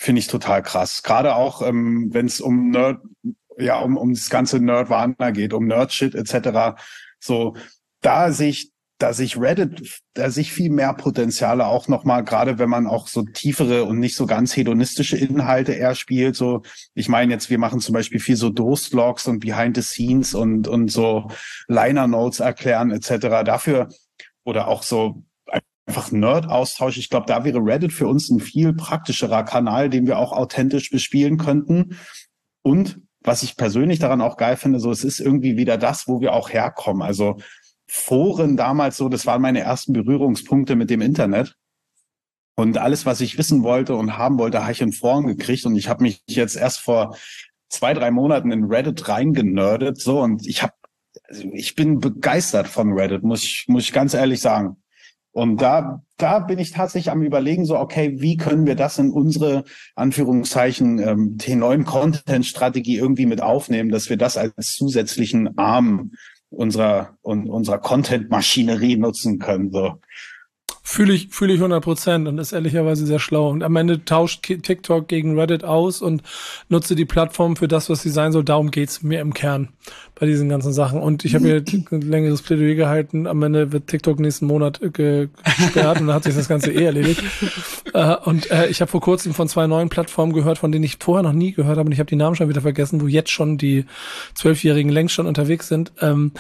E: finde ich total krass. Gerade auch, ähm, wenn es um Nerd, ja, um, um das ganze Nerdwana geht, um Nerdshit et cetera. So, da sehe ich, da sehe ich Reddit, da sehe ich viel mehr Potenziale auch nochmal, gerade wenn man auch so tiefere und nicht so ganz hedonistische Inhalte eher spielt. So, ich meine jetzt, wir machen zum Beispiel viel so Durstlogs und Behind the Scenes und, und so Liner Notes erklären et cetera. Dafür, oder auch so einfach Nerd-Austausch. Ich glaube, da wäre Reddit für uns ein viel praktischerer Kanal, den wir auch authentisch bespielen könnten. Und was ich persönlich daran auch geil finde, so es ist irgendwie wieder das, wo wir auch herkommen. Also Foren damals so, das waren meine ersten Berührungspunkte mit dem Internet. Und alles, was ich wissen wollte und haben wollte, habe ich in Foren gekriegt. Und ich habe mich jetzt erst vor zwei, drei Monaten in Reddit reingenerdet. So, und ich habe, also ich bin begeistert von Reddit, muss ich, muss ich ganz ehrlich sagen. Und da, da bin ich tatsächlich am Überlegen, so, okay, wie können wir das in unsere, Anführungszeichen, ähm, T neun Content-Strategie irgendwie mit aufnehmen, dass wir das als zusätzlichen Arm unserer, und unserer Content-Maschinerie nutzen können, so.
B: Fühle ich, fühle ich hundert Prozent und ist ehrlicherweise sehr schlau. Und am Ende tauscht TikTok gegen Reddit aus und nutze die Plattform für das, was sie sein soll. Darum geht's mir im Kern bei diesen ganzen Sachen. Und ich habe hier ein längeres Plädoyer gehalten. Am Ende wird TikTok nächsten Monat ge- gesperrt und dann hat sich das Ganze eh erledigt. äh, und äh, ich habe vor kurzem von zwei neuen Plattformen gehört, von denen ich vorher noch nie gehört habe und ich habe die Namen schon wieder vergessen, wo jetzt schon die Zwölfjährigen längst schon unterwegs sind. Ähm,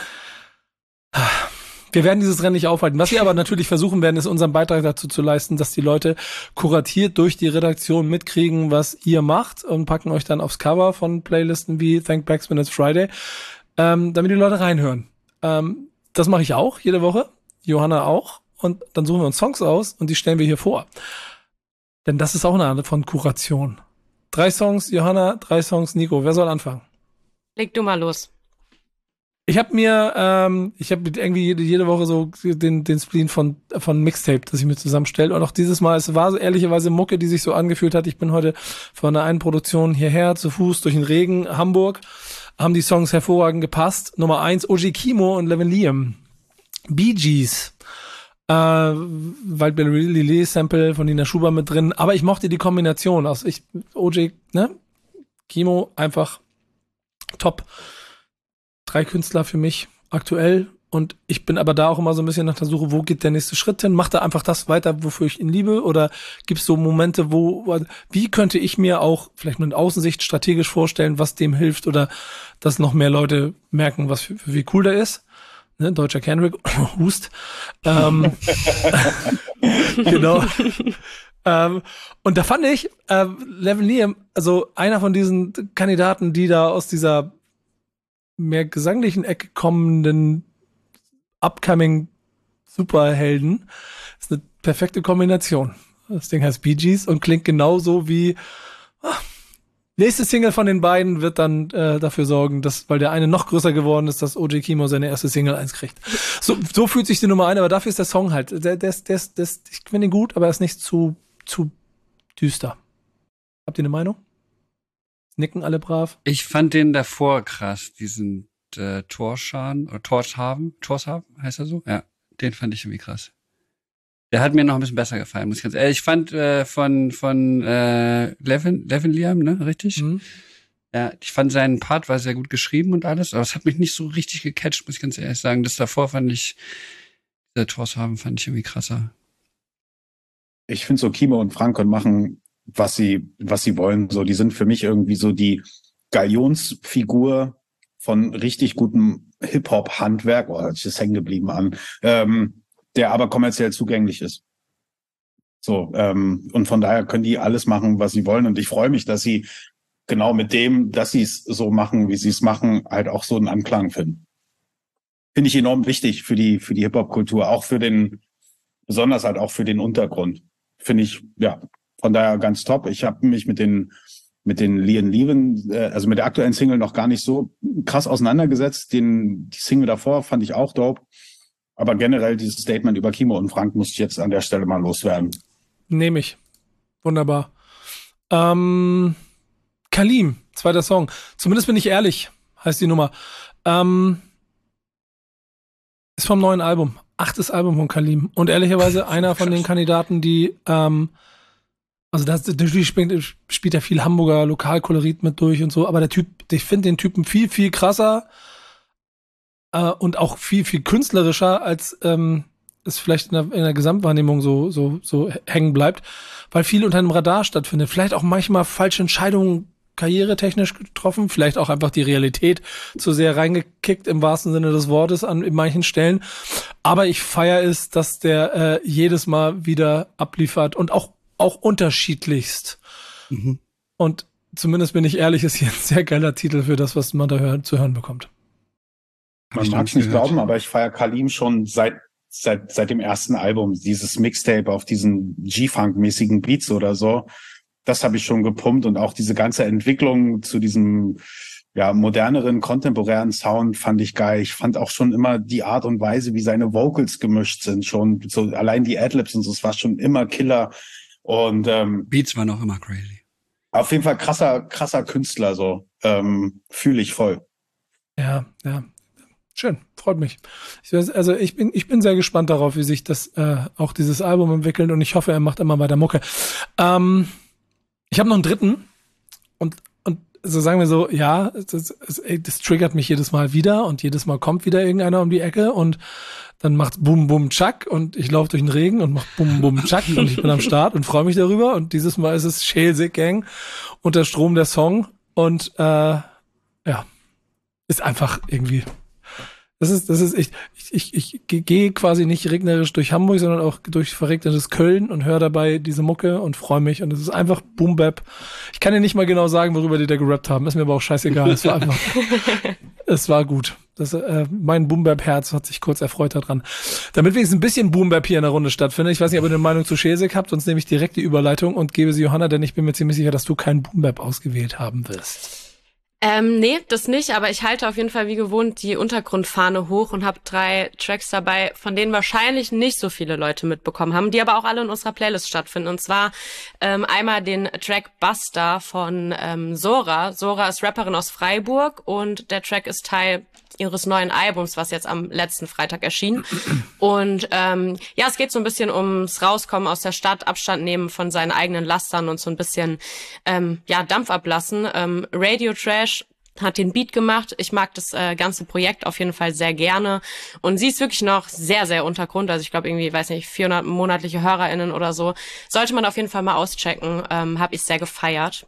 B: Wir werden dieses Rennen nicht aufhalten. Was wir aber natürlich versuchen werden, ist unseren Beitrag dazu zu leisten, dass die Leute kuratiert durch die Redaktion mitkriegen, was ihr macht und packen euch dann aufs Cover von Playlisten wie Thank Backspin It's Friday, ähm, damit die Leute reinhören. Ähm, das mache ich auch jede Woche, Johanna auch, und dann suchen wir uns Songs aus und die stellen wir hier vor. Denn das ist auch eine Art von Kuration. Drei Songs, Johanna, drei Songs, Nico. Wer soll anfangen?
C: Leg du mal los.
B: Ich habe mir, ähm, ich habe irgendwie jede, jede Woche so den den Spleen von von Mixtape, das ich mir zusammenstelle. Und auch dieses Mal, es war so ehrlicherweise Mucke, die sich so angefühlt hat. Ich bin heute von einer einen Produktion hierher zu Fuß durch den Regen, Hamburg, haben die Songs hervorragend gepasst. Nummer eins, O J Kimo und Levin Liam. Bee Gees. Äh, Wildberry Lillet Sample von Nina Schuber mit drin. Aber ich mochte die Kombination aus ich O J, ne? Kimo einfach top. Drei Künstler für mich aktuell und ich bin aber da auch immer so ein bisschen nach der Suche, wo geht der nächste Schritt hin? Macht er einfach das weiter, wofür ich ihn liebe? Oder gibt es so Momente, wo, wie könnte ich mir auch vielleicht mit Außensicht strategisch vorstellen, was dem hilft oder dass noch mehr Leute merken, was für, wie cool der ist? Ne, deutscher Kendrick, Hust. Ähm, genau. ähm, und da fand ich, äh, Levin Liam, also einer von diesen Kandidaten, die da aus dieser mehr gesanglichen Ecke kommenden upcoming Superhelden, ist eine perfekte Kombination. Das Ding heißt Bee Gees und klingt genauso wie ah, nächste Single von den beiden wird dann äh, dafür sorgen, dass, weil der eine noch größer geworden ist, dass O J Kimo seine erste Single eins kriegt. So, so fühlt sich die Nummer ein, aber dafür ist der Song halt, der, der, ist, der, ist, der ist, ich finde ihn gut, aber er ist nicht zu, zu düster. Habt ihr eine Meinung? Nicken alle brav.
D: Ich fand den davor krass, diesen äh, Torschan oder Torshaven, Torshaven heißt er so? Ja, den fand ich irgendwie krass. Der hat mir noch ein bisschen besser gefallen, muss ich ganz ehrlich. Ich fand äh, von von äh, Levin, Levin Liam, ne, richtig? Mhm. Ja, ich fand seinen Part war sehr gut geschrieben und alles, aber es hat mich nicht so richtig gecatcht, muss ich ganz ehrlich sagen. Das davor fand ich, der Torshaven fand ich irgendwie krasser.
E: Ich finde so Kimo und Frank machen was sie, was sie wollen. So, die sind für mich irgendwie so die Galionsfigur von richtig gutem Hip-Hop-Handwerk, oder ist das hängen geblieben an, ähm, der aber kommerziell zugänglich ist. So, ähm, und von daher können die alles machen, was sie wollen. Und ich freue mich, dass sie genau mit dem, dass sie es so machen, wie sie es machen, halt auch so einen Anklang finden. Finde ich enorm wichtig für die, für die Hip-Hop-Kultur, auch für den, besonders halt auch für den Untergrund. Finde ich, ja, von daher ganz top. Ich habe mich mit den mit den Liam Liam, äh, also mit der aktuellen Single noch gar nicht so krass auseinandergesetzt. Den die Single davor fand ich auch dope. Aber generell dieses Statement über Kimo und Frank muss ich jetzt an der Stelle mal loswerden.
B: Nehme ich. Wunderbar. Ähm, Kalim, zweiter Song. Zumindest bin ich ehrlich, heißt die Nummer. Ähm, ist vom neuen Album. Achtes Album von Kalim. Und ehrlicherweise einer von den Kandidaten, die ähm, Also das natürlich spielt, spielt ja viel Hamburger Lokalkolorit mit durch und so, aber der Typ, ich finde den Typen viel, viel krasser äh, und auch viel, viel künstlerischer, als ähm, es vielleicht in der, in der Gesamtwahrnehmung so, so, so hängen bleibt, weil viel unter dem Radar stattfindet. Vielleicht auch manchmal falsche Entscheidungen karrieretechnisch getroffen, vielleicht auch einfach die Realität zu sehr reingekickt im wahrsten Sinne des Wortes an in manchen Stellen. Aber ich feiere es, dass der äh, jedes Mal wieder abliefert und auch auch unterschiedlichst. Mhm. Und zumindest bin ich ehrlich, ist hier ein sehr geiler Titel für das, was man da hör- zu hören bekommt.
E: Man mag es nicht glauben, aber ich feiere Kalim schon seit seit seit dem ersten Album, dieses Mixtape auf diesen G-Funk-mäßigen Beats oder so. Das habe ich schon gepumpt und auch diese ganze Entwicklung zu diesem ja moderneren, kontemporären Sound fand ich geil. Ich fand auch schon immer die Art und Weise, wie seine Vocals gemischt sind, schon so allein die Adlibs und so, es war schon immer Killer. Und ähm,
D: Beats waren auch immer crazy.
E: Auf jeden Fall krasser, krasser Künstler, so ähm, fühle ich voll.
B: Ja, ja. Schön, freut mich. Ich weiß, also ich bin, ich bin sehr gespannt darauf, wie sich das äh, auch dieses Album entwickelt und ich hoffe, er macht immer weiter Mucke. Ähm, Ich habe noch einen dritten und und so sagen wir so, ja, das, das, das triggert mich jedes Mal wieder und jedes Mal kommt wieder irgendeiner um die Ecke und dann macht's bum bum tschak und ich laufe durch den Regen und mach bum bum tschak und ich bin am Start und freue mich darüber und dieses Mal ist es Schelsig Gang unter Strom der Song und äh, ja, ist einfach irgendwie. Das ist, das ist, ich, ich, ich, ich gehe quasi nicht regnerisch durch Hamburg, sondern auch durch verregnetes Köln und höre dabei diese Mucke und freue mich. Und es ist einfach Boom Bap. Ich kann dir nicht mal genau sagen, worüber die da gerappt haben. Ist mir aber auch scheißegal. Es war einfach, es war gut. Das, äh, mein Boom Bap Herz hat sich kurz erfreut daran. Damit wenigstens ein bisschen Boom Bap hier in der Runde stattfindet. Ich weiß nicht, ob ihr eine Meinung zu Schelsig habt, sonst nehme ich direkt die Überleitung und gebe sie Johanna, denn ich bin mir ziemlich sicher, dass du keinen Boom Bap ausgewählt haben wirst.
C: Ähm, nee, das nicht, aber ich halte auf jeden Fall wie gewohnt die Untergrundfahne hoch und habe drei Tracks dabei, von denen wahrscheinlich nicht so viele Leute mitbekommen haben, die aber auch alle in unserer Playlist stattfinden. Und zwar ähm, einmal den Track Buster von ähm, Sora. Sora ist Rapperin aus Freiburg und der Track ist Teil ihres neuen Albums, was jetzt am letzten Freitag erschien. Und ähm, ja, es geht so ein bisschen ums Rauskommen aus der Stadt, Abstand nehmen von seinen eigenen Lastern und so ein bisschen ähm, ja Dampf ablassen. Ähm, Radio Trash hat den Beat gemacht. Ich mag das äh, ganze Projekt auf jeden Fall sehr gerne. Und sie ist wirklich noch sehr, sehr Untergrund. Also ich glaube irgendwie, weiß nicht, vierhundert monatliche HörerInnen oder so. Sollte man auf jeden Fall mal auschecken. Ähm, Habe ich sehr gefeiert.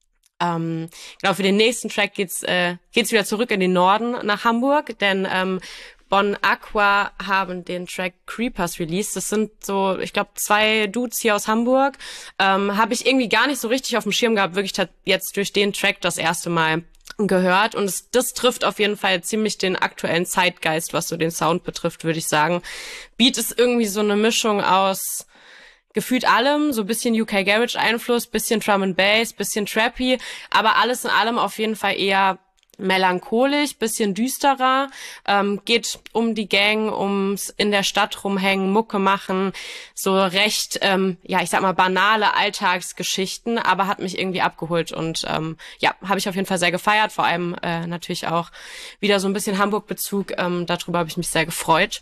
C: Ähm, genau, für den nächsten Track geht's äh, geht's wieder zurück in den Norden nach Hamburg, denn ähm, Bon Aqua haben den Track Creepers released. Das sind so, ich glaube, zwei Dudes hier aus Hamburg. Ähm, habe ich irgendwie gar nicht so richtig auf dem Schirm gehabt, wirklich jetzt durch den Track das erste Mal gehört. Und es, das trifft auf jeden Fall ziemlich den aktuellen Zeitgeist, was so den Sound betrifft, würde ich sagen. Beat ist irgendwie so eine Mischung aus gefühlt allem, so ein bisschen U K Garage Einfluss, bisschen Drum and Bass, bisschen Trappy, aber alles in allem auf jeden Fall eher melancholisch, bisschen düsterer, ähm, geht um die Gang, ums in der Stadt rumhängen, Mucke machen, so recht, ähm, ja, ich sag mal banale Alltagsgeschichten, aber hat mich irgendwie abgeholt und ähm, ja, habe ich auf jeden Fall sehr gefeiert, vor allem äh, natürlich auch wieder so ein bisschen Hamburg-Bezug, ähm, darüber habe ich mich sehr gefreut.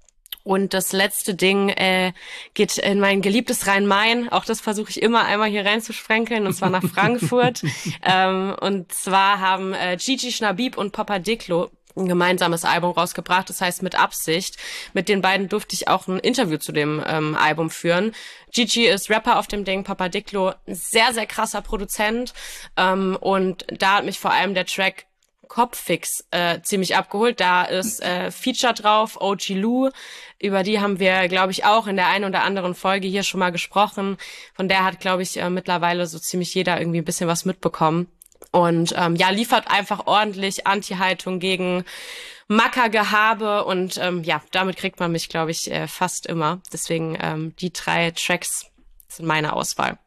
C: Und das letzte Ding äh, geht in mein geliebtes Rhein-Main. Auch das versuche ich immer einmal hier reinzusprenkeln, und zwar nach Frankfurt. ähm, und zwar haben äh, Gigi Schnabib und Papa Diclo ein gemeinsames Album rausgebracht, das heißt Mit Absicht. Mit den beiden durfte ich auch ein Interview zu dem ähm, Album führen. Gigi ist Rapper auf dem Ding, Papa Diclo sehr, sehr krasser Produzent. Ähm, und da hat mich vor allem der Track Kopffix äh, ziemlich abgeholt. Da ist äh, Feature drauf, O G Lou. Über die haben wir, glaube ich, auch in der einen oder anderen Folge hier schon mal gesprochen. Von der hat, glaube ich, äh, mittlerweile so ziemlich jeder irgendwie ein bisschen was mitbekommen. Und ähm, ja, liefert einfach ordentlich Anti-Haltung gegen Mackergehabe. Und ähm, ja, damit kriegt man mich, glaube ich, äh, fast immer. Deswegen ähm, die drei Tracks sind meine Auswahl.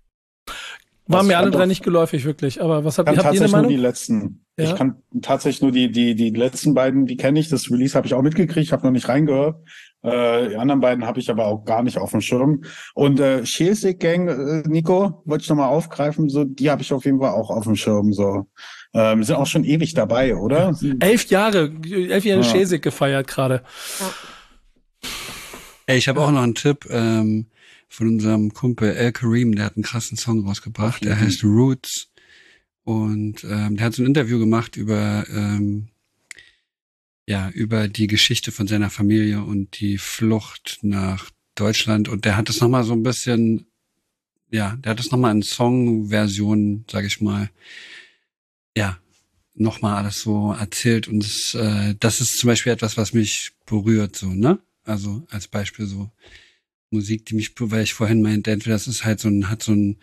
B: Waren mir alle drei nicht geläufig, wirklich. Aber was habt,
E: habt ihr eine
B: Meinung?
E: Nur die letzten.
B: Ja.
E: Ich kann tatsächlich nur die die die letzten beiden, die kenne ich. Das Release habe ich auch mitgekriegt, habe noch nicht reingehört. Äh, die anderen beiden habe ich aber auch gar nicht auf dem Schirm. Und äh, Schelsig Gang, äh, Nico, wollte ich nochmal aufgreifen. So, die habe ich auf jeden Fall auch auf dem Schirm. So, ähm, sind auch schon ewig dabei, oder?
B: Elf Jahre, elf Jahre
E: ja.
B: Schelsig gefeiert gerade.
C: Ja.
D: Ey, ich habe auch noch einen Tipp ähm, von unserem Kumpel El Kareem, der hat einen krassen Song rausgebracht, der heißt Roots. Und ähm, der hat so ein Interview gemacht über ähm, ja über die Geschichte von seiner Familie und die Flucht nach Deutschland. Und der hat das nochmal so ein bisschen, ja, der hat das nochmal in Songversion, sag ich mal, ja, nochmal alles so erzählt. Und das, äh, das ist zum Beispiel etwas, was mich berührt, so, ne? Also als Beispiel so Musik, die mich, weil ich vorhin meinte, entweder das ist halt so ein, hat so ein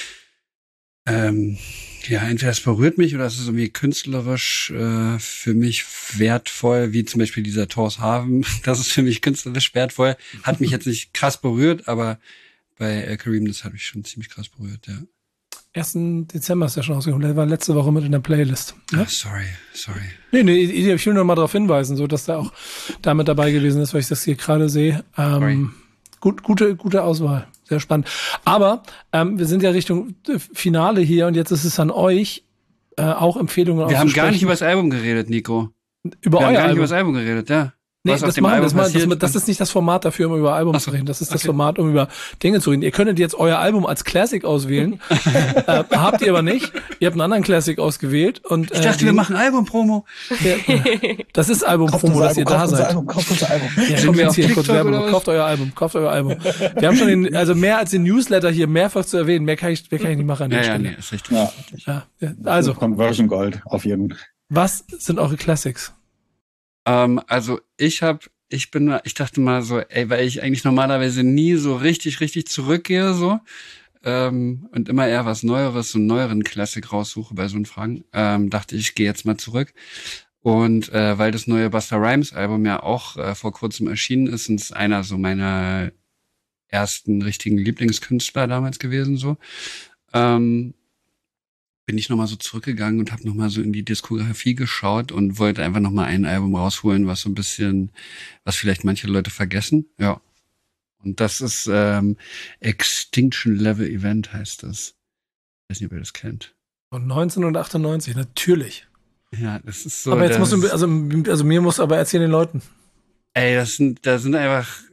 D: Ähm, ja, entweder es berührt mich oder es ist irgendwie künstlerisch äh, für mich wertvoll, wie zum Beispiel dieser Thors Haven. Das ist für mich künstlerisch wertvoll. Hat mich jetzt nicht krass berührt, aber bei El Kareem, das hat mich schon ziemlich krass berührt, ja.
B: ersten Dezember ist ja schon rausgekommen. Der war letzte Woche mit in der Playlist. Ne?
D: Ah, sorry, sorry.
B: Nee, nee, ich will nur mal darauf hinweisen, so dass der auch damit dabei gewesen ist, weil ich das hier gerade sehe. Ähm, gut, gute, gute Auswahl. Sehr spannend. Aber ähm, wir sind ja Richtung Finale hier und jetzt ist es an euch, äh, auch Empfehlungen
D: Wir haben gar nicht über das Album geredet, Nico.
B: Über
D: wir
B: euer
D: haben gar
B: Album.
D: nicht über das Album geredet, ja.
B: Nee,
D: Was
B: das,
D: auf dem
B: machen,
D: Album
B: das, machen, das,
D: passiert.
B: das ist nicht das Format dafür, um über Album
D: Ach so.
B: zu reden. Das ist das
D: Okay.
B: Format, um über Dinge zu reden. Ihr könntet jetzt euer Album als Classic auswählen. äh, habt ihr aber nicht. Ihr habt einen anderen Classic ausgewählt. Und,
D: Ich dachte,
B: äh,
D: wir machen Album-Promo.
B: Ja, das ist Album-Promo, dass ihr da seid.
E: Album, kauft unser Album.
B: Ja,
D: Sind
B: kommt
D: wir
B: jetzt
D: auf
B: hier kurz
D: TikTok
B: Werbung.
D: oder was?
B: Kauft euer Album, kauft euer Album. Wir haben schon den, also mehr als den Newsletter hier mehrfach zu erwähnen. Mehr kann ich, mehr kann ich nicht machen an der
D: Ja, ja,
B: Stelle.
D: nee, ist richtig.
E: Ja,
B: Ja, ja. Also,
E: Conversion Gold auf jeden.
B: was sind eure Classics?
D: Ähm, also ich habe, ich bin, ich dachte mal so, ey, weil ich eigentlich normalerweise nie so richtig, richtig zurückgehe so ähm, und immer eher was Neueres, so einen neueren Classic raussuche bei so einen Fragen, ähm, dachte ich, ich gehe jetzt mal zurück. Und äh, weil das neue Busta Rhymes Album ja auch äh, vor kurzem erschienen ist, ist es einer so meiner ersten richtigen Lieblingskünstler damals gewesen so. Ähm, bin ich nochmal so zurückgegangen und habe nochmal so in die Diskografie geschaut und wollte einfach nochmal ein Album rausholen, was so ein bisschen, was vielleicht manche Leute vergessen. Ja. Und das ist ähm, Extinction Level Event heißt das. Ich weiß nicht, ob ihr das kennt.
B: Von neunzehnhundertachtundneunzig, natürlich.
D: Ja, das ist so.
B: aber jetzt
D: das,
B: musst du, also, also mir muss aber erzählen den Leuten.
D: Ey, das sind, da sind einfach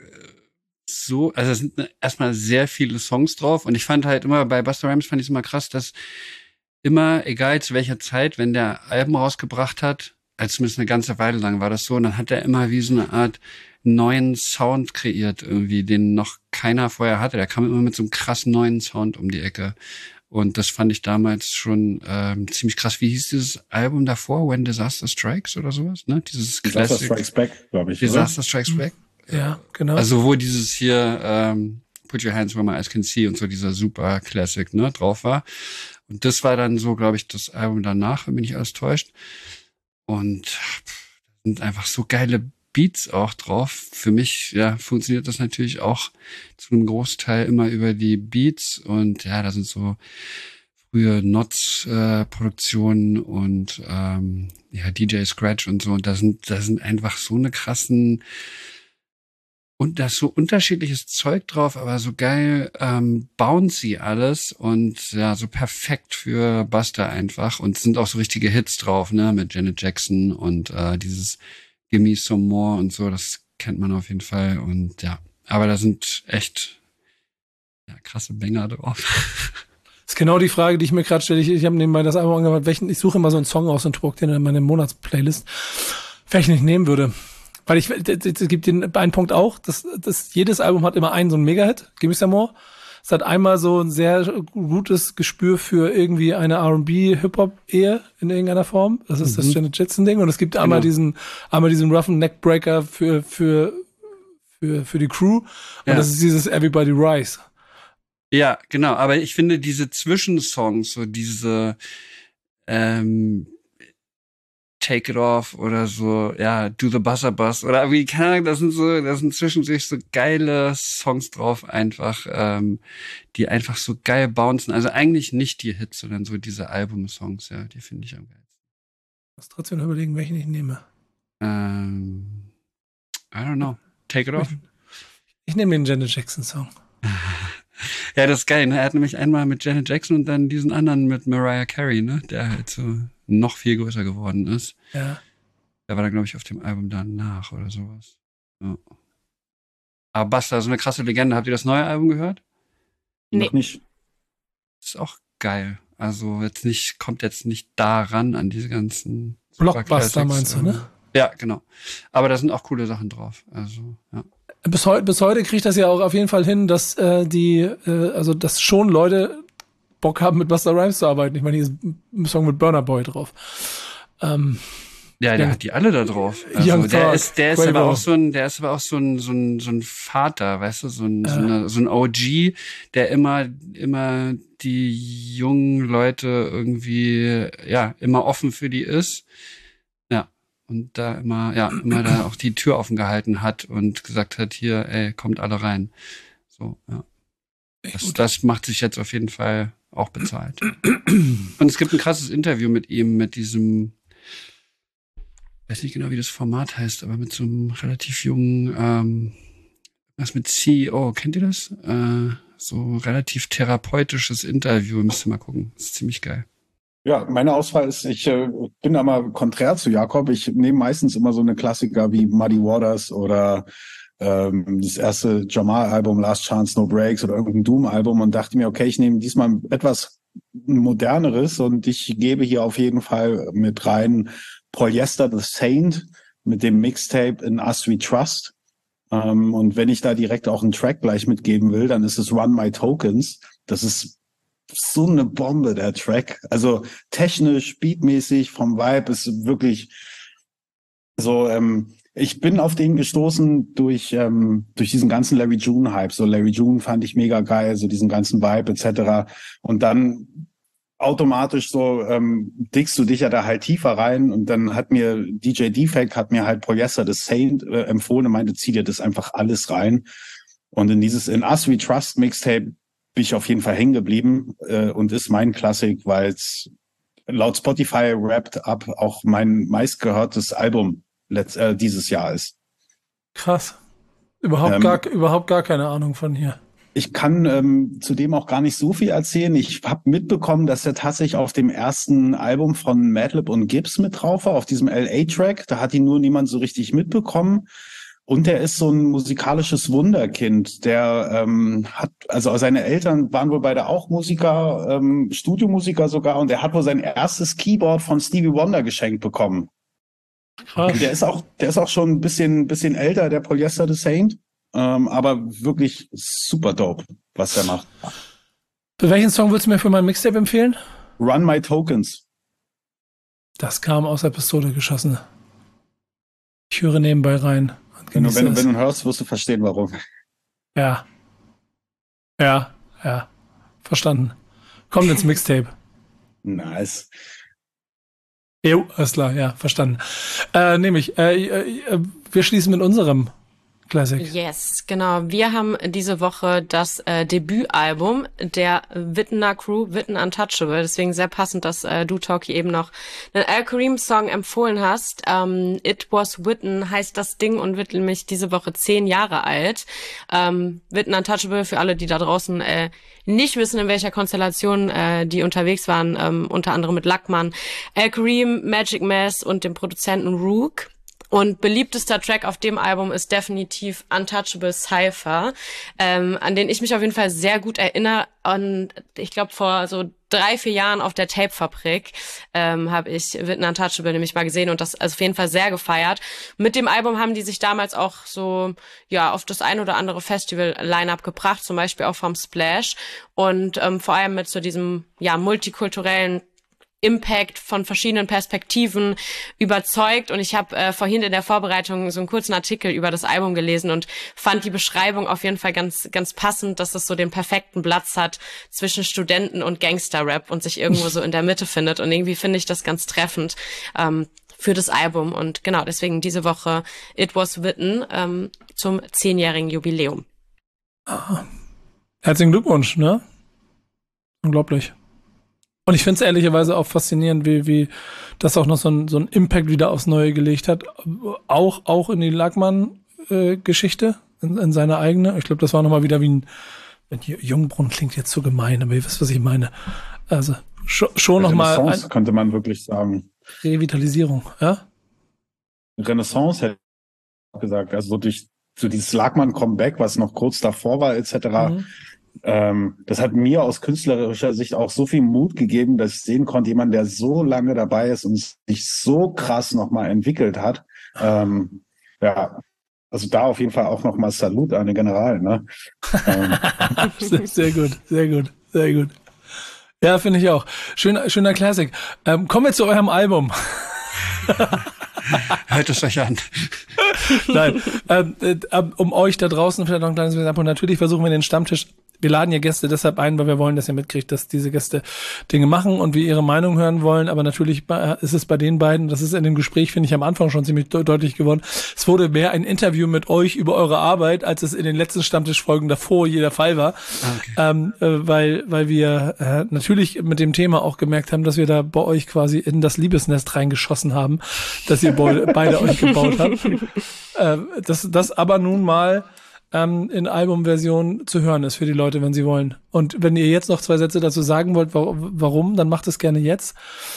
D: so, also da sind erstmal sehr viele Songs drauf und ich fand halt immer, bei Busta Rhymes fand ich es immer krass, dass immer, egal zu welcher Zeit, wenn der Alben rausgebracht hat, also zumindest eine ganze Weile lang war das so, und dann hat er immer wie so eine Art neuen Sound kreiert irgendwie, den noch keiner vorher hatte. Der kam immer mit so einem krassen neuen Sound um die Ecke. Und das fand ich damals schon ähm, ziemlich krass. Wie hieß dieses Album davor? When Disaster Strikes oder sowas? Ne? Dieses
E: Disaster
D: Classic.
E: Strikes Back, glaube ich.
D: Disaster Strikes Back.
B: Ja, genau.
D: Also wo dieses hier ähm, Put Your Hands Where My Eyes Can See und so dieser super Classic ne, drauf war. Und das war dann so, glaube ich, das Album danach, wenn mich nicht alles täuscht. Und pff, sind einfach so geile Beats auch drauf. Für mich, ja, funktioniert das natürlich auch zu einem Großteil immer über die Beats. Und ja, da sind so frühe Nots-Produktionen und ähm, ja, D J Scratch und so. Und da sind, da sind einfach so eine krassen und da ist so unterschiedliches Zeug drauf, aber so geil ähm, bouncy alles und ja, so perfekt für Busta einfach. Und es sind auch so richtige Hits drauf, ne, mit Janet Jackson und äh, dieses Gimme Some More und so, das kennt man auf jeden Fall. Und ja, aber da sind echt ja, krasse Banger drauf.
B: Das ist genau die Frage, die ich mir gerade stelle. Ich, ich habe nebenbei das Album angehört, welchen, ich suche immer so einen Song aus und druck den in meine Monatsplaylist, welchen ich nehmen würde. Weil ich, es gibt den einen Punkt auch, dass, dass jedes Album hat immer einen so einen Mega-Hit, Gimme Some More. Es hat einmal so ein sehr gutes Gespür für irgendwie eine R und B-Hip-Hop-Ehe in irgendeiner Form. Das ist mhm. das Janet Jackson-Ding. Und es gibt genau. einmal diesen, einmal diesen roughen Neckbreaker für, für, für, für die Crew. Und ja. das ist dieses Everybody Rise.
D: Ja, genau. Aber ich finde diese Zwischensongs, so diese, ähm, Take It Off oder so, ja, Do the Buzzer Buzz oder wie, keine Ahnung, das sind so, das sind zwischendurch so geile Songs drauf einfach, ähm, die einfach so geil bouncen. Also eigentlich nicht die Hits, sondern so diese Album-Songs, ja, die finde ich am geilsten.
B: Ich muss trotzdem überlegen, welchen ich nehme.
D: Ähm, I don't know. Take It Off.
B: Ich, ich nehme den Janet Jackson-Song.
D: Ja, das ist geil, ne? Er hat nämlich einmal mit Janet Jackson und dann diesen anderen mit Mariah Carey, ne? Der halt so noch viel größer geworden ist.
B: Ja.
D: Der war dann, glaube ich, auf dem Album danach oder sowas. Ja. Aber Busta, so eine krasse Legende. Habt ihr das neue Album gehört?
C: Nee.
E: Noch nicht.
D: Ist auch geil. Also jetzt nicht, kommt jetzt nicht daran an diese ganzen
B: Blockbuster meinst du, ne?
D: Ja, genau. Aber da sind auch coole Sachen drauf. Also, ja.
B: Bis, heu bis heute kriegt das ja auch auf jeden Fall hin, dass äh, die, äh, also dass schon Leute Bock haben, mit Busta Rhymes zu arbeiten. Ich meine, hier ist ein Song mit Burna Boy drauf. Ähm,
D: Ja, der
B: Ja.
D: hat die alle da drauf. Also
B: Young
D: der
B: Thug,
D: ist, der ist
B: Quavo.
D: aber auch so ein, der ist aber auch so ein, so ein, so ein Vater, weißt du, so ein, so,
B: Ja.
D: eine, so ein O G, der immer, immer die jungen Leute irgendwie, ja, immer offen für die ist. Ja. Und da immer, ja, immer da auch die Tür offen gehalten hat und gesagt hat, hier, ey, kommt alle rein. So, ja. Das, das macht sich jetzt auf jeden Fall auch bezahlt. Und es gibt ein krasses Interview mit ihm, mit diesem, ich weiß nicht genau, wie das Format heißt, aber mit so einem relativ jungen, ähm, was mit C E O, kennt ihr das? Äh, so relativ therapeutisches Interview, müsst ihr mal gucken. Das ist ziemlich geil.
E: Ja, meine Auswahl ist, ich äh, bin da mal konträr zu Jakob. Ich nehme meistens immer so eine Klassiker wie Muddy Waters oder ähm, das erste Jamal-Album Last Chance No Breaks oder irgendein Doom-Album und dachte mir, okay, ich nehme diesmal etwas moderneres und ich gebe hier auf jeden Fall mit rein Polyester the Saint mit dem Mixtape In Us We Trust. Ähm, und wenn ich da direkt auch einen Track gleich mitgeben will, dann ist es Run My Tokens. Das ist so eine Bombe, der Track. Also technisch, beatmäßig, vom Vibe ist wirklich so, ähm, ich bin auf den gestoßen durch ähm, durch diesen ganzen Larry June Hype. So Larry June fand ich mega geil, so diesen ganzen Vibe et cetera. Und dann automatisch so ähm, dickst du dich ja da halt tiefer rein und dann hat mir D J Defect hat mir halt Polyester the Saint äh, empfohlen und meinte, zieh dir das einfach alles rein. Und in dieses In Us We Trust Mixtape bin ich auf jeden Fall hängen geblieben äh, und ist mein Klassik, weil es laut Spotify Wrapped Up auch mein meistgehörtes Album letzt, äh, dieses Jahr ist.
B: krass. Überhaupt
E: Ähm,
B: gar, überhaupt gar keine Ahnung von hier.
E: Ich kann ähm, zudem auch gar nicht so viel erzählen. Ich habe mitbekommen, dass er tatsächlich auf dem ersten Album von Madlib und Gibbs mit drauf war, auf diesem L A-Track. Da hat ihn nur niemand so richtig mitbekommen. Und er ist so ein musikalisches Wunderkind. Der ähm, hat, also seine Eltern waren wohl beide auch Musiker, ähm, Studiomusiker sogar. Und er hat wohl sein erstes Keyboard von Stevie Wonder geschenkt bekommen.
B: Krass.
E: Der ist auch, der ist auch schon ein bisschen, bisschen älter, der Polyester the Saint. Ähm, aber wirklich super dope, was der macht.
B: Für welchen Song würdest du mir für mein Mixtape empfehlen?
E: Run My Tokens.
B: Das kam aus der Pistole geschossen. Ich höre nebenbei rein. und
E: Wenn du,
B: genieße
E: wenn, du,
B: es.
E: wenn du hörst, wirst du verstehen, warum.
B: Ja. Ja, ja. Verstanden. Kommt ins Mixtape.
E: Nice.
B: Jo, alles klar, ja, verstanden. Äh, nehme ich. Äh, äh, wir schließen mit unserem Classic.
C: Yes, genau. Wir haben diese Woche das äh, Debütalbum der Wittener Crew, Witten Untouchable. Deswegen sehr passend, dass äh, du, Talkie, eben noch einen Al Kareem-Song empfohlen hast. Ähm, It Was Witten heißt das Ding und wird nämlich diese Woche zehn Jahre alt. Ähm, Witten Untouchable, für alle, die da draußen äh, nicht wissen, in welcher Konstellation äh, die unterwegs waren, ähm, unter anderem mit Lackmann, Al Kareem, Magic Mass und dem Produzenten Rook. Und beliebtester Track auf dem Album ist definitiv Untouchable Cypher, ähm, an den ich mich auf jeden Fall sehr gut erinnere. Und ich glaube, vor so drei, vier Jahren auf der Tape-Fabrik ähm, habe ich Witten Untouchable nämlich mal gesehen und das also auf jeden Fall sehr gefeiert. Mit dem Album haben die sich damals auch so ja auf das ein oder andere Festival-Line-Up gebracht, zum Beispiel auch vom Splash. Und ähm, vor allem mit so diesem ja multikulturellen Impact von verschiedenen Perspektiven überzeugt und ich habe äh, vorhin in der Vorbereitung so einen kurzen Artikel über das Album gelesen und fand die Beschreibung auf jeden Fall ganz ganz passend, dass es so den perfekten Platz hat zwischen Studenten und Gangster-Rap und sich irgendwo so in der Mitte findet und irgendwie finde ich das ganz treffend ähm, für das Album und genau, deswegen diese Woche It Was Witten ähm, zum zehnjährigen Jubiläum.
B: Ah. Herzlichen Glückwunsch, ne? Unglaublich. Und ich finde es ehrlicherweise auch faszinierend, wie, wie das auch noch so ein, so ein Impact wieder aufs Neue gelegt hat. Auch, auch in die Lackmann-Geschichte, äh, in, in seine eigene. Ich glaube, das war nochmal wieder wie ein, Jungbrunnen klingt jetzt so gemein, aber ihr wisst, was ich meine. Also schon, schon nochmal
E: Renaissance, könnte man wirklich sagen.
B: Revitalisierung, ja?
E: Renaissance hätte ich gesagt, also so durch so dieses Lagmann-Comeback, was noch kurz davor war, et cetera. Mhm. Ähm, das hat mir aus künstlerischer Sicht auch so viel Mut gegeben, dass ich sehen konnte, jemand, der so lange dabei ist und sich so krass nochmal entwickelt hat. Ähm, ja, also da auf jeden Fall auch nochmal Salut an den General, ne? ähm.
B: Sehr gut, sehr gut, sehr gut. Ja, finde ich auch. Schöner, schöner Classic. Ähm, kommen wir zu eurem Album.
D: Hört es euch an.
B: Nein, ähm, äh, um euch da draußen vielleicht noch ein kleines bisschen ab. Und natürlich versuchen wir den Stammtisch, wir laden ja Gäste deshalb ein, weil wir wollen, dass ihr mitkriegt, dass diese Gäste Dinge machen und wir ihre Meinung hören wollen. Aber natürlich ist es bei den beiden, das ist in dem Gespräch, finde ich, am Anfang schon ziemlich de- deutlich geworden. Es wurde mehr ein Interview mit euch über eure Arbeit, als es in den letzten Stammtischfolgen davor jeder Fall war. Okay. Ähm, äh, weil, weil wir äh, natürlich mit dem Thema auch gemerkt haben, dass wir da bei euch quasi in das Liebesnest reingeschossen haben, dass ihr be- beide euch gebaut habt. Äh, das, das aber nun mal Ähm, in Albumversion zu hören ist für die Leute, wenn sie wollen. Und wenn ihr jetzt noch zwei Sätze dazu sagen wollt, wa- warum, dann macht es gerne jetzt.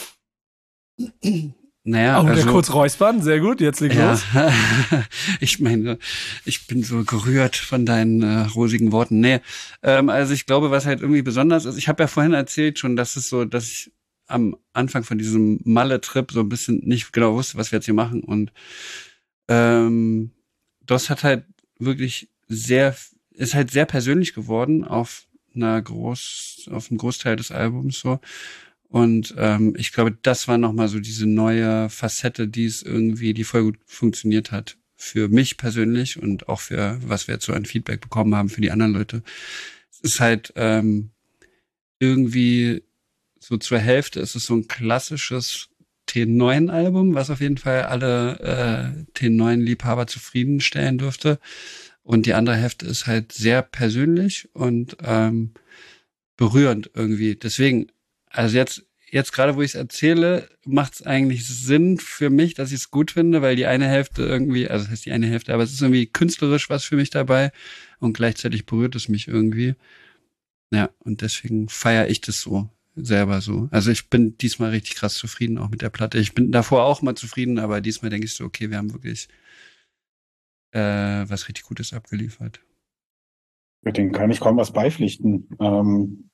D: Naja,
B: oh,
D: also,
B: der kurz räuspern, sehr gut, jetzt legt
D: ja,
B: los.
D: Ich meine, ich bin so gerührt von deinen äh, rosigen Worten. Nee, ähm, also ich glaube, was halt irgendwie besonders ist, ich habe ja vorhin erzählt schon, dass es so, dass ich am Anfang von diesem Malle-Trip so ein bisschen nicht genau wusste, was wir jetzt hier machen. Und ähm, das hat halt wirklich sehr, ist halt sehr persönlich geworden auf einer groß, auf einem Großteil des Albums so. Und ähm, ich glaube, das war nochmal so diese neue Facette, die es irgendwie, die voll gut funktioniert hat. Für mich persönlich und auch für, was wir jetzt so an Feedback bekommen haben für die anderen Leute. Es ist halt ähm, irgendwie so zur Hälfte ist es so ein klassisches T neun Album, was auf jeden Fall alle äh, T neun Liebhaber zufriedenstellen dürfte. Und die andere Hälfte ist halt sehr persönlich und ähm, berührend irgendwie. Deswegen, also jetzt, jetzt gerade, wo ich es erzähle, macht es eigentlich Sinn für mich, dass ich es gut finde, weil die eine Hälfte irgendwie, also das heißt die eine Hälfte, aber es ist irgendwie künstlerisch was für mich dabei und gleichzeitig berührt es mich irgendwie. Ja, und deswegen feiere ich das so selber so. Also ich bin diesmal richtig krass zufrieden auch mit der Platte. Ich bin davor auch mal zufrieden, aber diesmal denke ich so, okay, wir haben wirklich Äh, was richtig Gutes abgeliefert.
E: Den kann ich kaum was beipflichten. Ähm,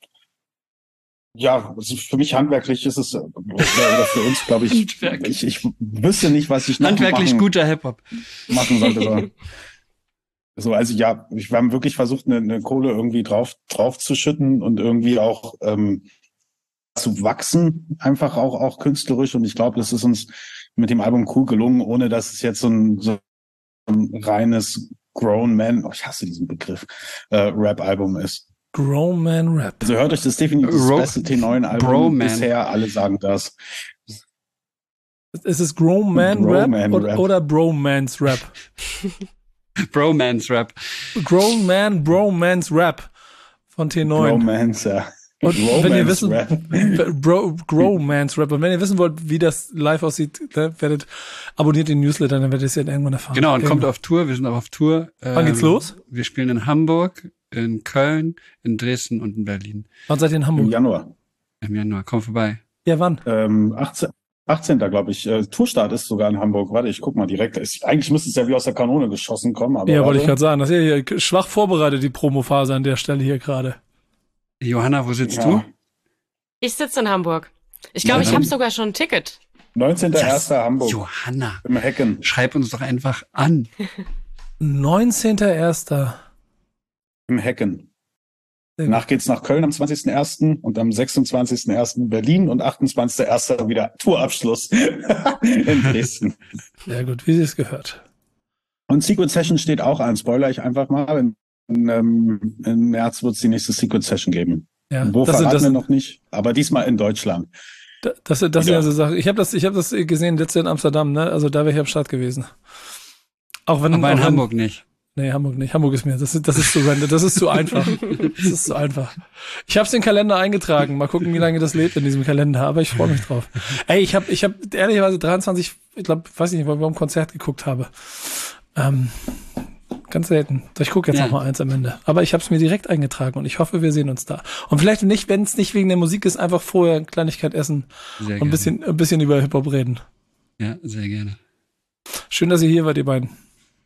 E: ja, also für mich handwerklich ist es, oder für uns, glaube ich, ich, ich wüsste nicht, was ich noch
D: handwerklich
E: machen,
D: guter Hip-Hop
E: machen sollte. So. So, also ja, wir haben wirklich versucht, eine, eine Kohle irgendwie drauf, drauf zu schütten und irgendwie auch ähm, zu wachsen, einfach auch, auch künstlerisch. Und ich glaube, das ist uns mit dem Album cool gelungen, ohne dass es jetzt so ein, so ein reines Grown Man, oh, ich hasse diesen Begriff, äh, Rap-Album ist.
B: Grown Man Rap.
E: Also hört euch das definitiv das
D: Ro-
E: beste T neun Album
D: Bro-Man.
E: bisher, alle sagen das.
B: Ist es Grown Man
E: Grown
B: Rap,
E: Man
B: oder,
E: Rap.
B: oder Bromance Rap?
D: Bromance Rap.
B: Grown Man, Bromance Rap von T neun.
E: Romance, ja.
B: Und wenn ihr wissen,
E: Rap.
B: Bro, Growmans Rap. Und wenn ihr wissen wollt, wie das live aussieht, ne, werdet, abonniert den Newsletter, dann werdet ihr es ja irgendwann erfahren.
D: Genau, und
B: irgendwann.
D: kommt auf Tour. Wir sind auch auf Tour.
B: Wann geht's
D: Ähm,
B: los?
D: Wir spielen in Hamburg, in Köln, in Dresden und in Berlin.
B: Wann seid ihr in
E: Im
B: Hamburg?
E: Januar.
D: Im Januar. Komm vorbei.
B: Ja, wann?
E: Ähm, achtzehn achtzehnten glaube ich. Äh, Tourstart ist sogar in Hamburg. Warte, ich guck mal direkt. Ist, eigentlich müsste es ja wie aus der Kanone geschossen kommen. Aber
B: Ja,
E: warte.
B: wollte ich gerade sagen. Das ist ja hier schwach vorbereitet, die Promophase an der Stelle hier gerade.
D: Johanna, wo sitzt
E: Ja.
D: du?
C: Ich sitze in Hamburg. Ich glaube, ich habe sogar schon ein Ticket.
E: neunzehnten erster Hamburg.
D: Johanna,
E: Im Hecken.
D: schreib uns doch einfach an.
B: neunzehnten ersten
E: Im Hecken. Danach geht's nach Köln am zwanzigsten ersten und am sechsundzwanzigsten ersten Berlin und achtundzwanzigsten ersten wieder Tourabschluss in Dresden.
B: Sehr gut, wie sie es gehört.
E: Und Secret Session steht auch an. Spoiler ich einfach mal. In, in, ähm, im März wird es die nächste Secret Session geben.
B: Ja,
E: Wo
B: das,
E: verraten
B: das,
E: wir noch nicht, aber diesmal in Deutschland.
B: das, das, das sind
E: Ja.
B: ja so Sachen. Ich habe das, ich habe das gesehen letztes Jahr in Amsterdam, ne? Also da wäre ich am Start gewesen. Auch wenn,
D: Aber
B: auch
D: in
B: wenn,
D: Hamburg nicht.
B: Nee, Hamburg nicht. Hamburg ist mir, das ist, das ist zu random, das ist zu einfach. Das ist zu einfach. Ich habe es in den Kalender eingetragen. Mal gucken, wie lange das lebt in diesem Kalender. Aber ich freue mich drauf. Ey, ich habe, ich habe ehrlicherweise dreiundzwanzig, ich glaube, weiß ich nicht, weil wir ein Konzert geguckt habe. Ähm, ganz selten. Ich gucke jetzt
D: Ja.
B: noch mal eins am Ende. Aber ich habe es mir direkt eingetragen und ich hoffe, wir sehen uns da. Und vielleicht nicht, wenn es nicht wegen der Musik ist, einfach vorher eine Kleinigkeit essen
D: Sehr
B: und ein
D: gerne.
B: bisschen, ein bisschen über Hip-Hop reden.
D: Ja, sehr gerne.
B: Schön, dass ihr hier wart, ihr beiden.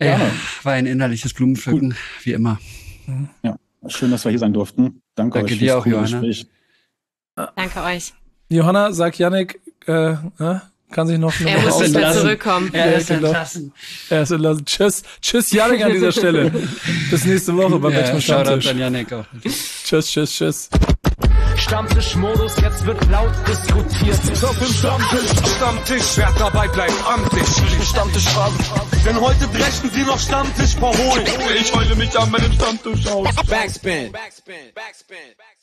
D: Ja, war ein innerliches Blumenpflücken, Gut. wie immer.
E: Ja, schön, dass wir hier sein durften. Danke,
D: Danke
E: euch
D: dir auch,
E: coole
D: Johanna.
E: Gespräch.
C: Danke euch.
B: Johanna, sag Yannick, äh, äh, kann sich noch eine
C: Er muss
B: Woche
C: wieder zurückkommen.
D: Er ist entlassen.
B: Er ist entlassen. Tschüss, tschüss Yannick an dieser Stelle. Bis nächste Woche beim
D: Ja,
B: Backspin
D: Shoutout
B: Stammtisch.
D: an Yannick auch.
B: Tschüss, tschüss, tschüss.
A: Stammtischmodus, jetzt wird laut diskutiert. Top im Stammtisch, Stammtisch, wer dabei bleibt, amtlich. Stammtisch fragen, denn heute brechen sie noch Stammtisch verholen. Ich heule mich an meinem Stammtisch aus. Backspin, Backspin, Backspin, Backspin.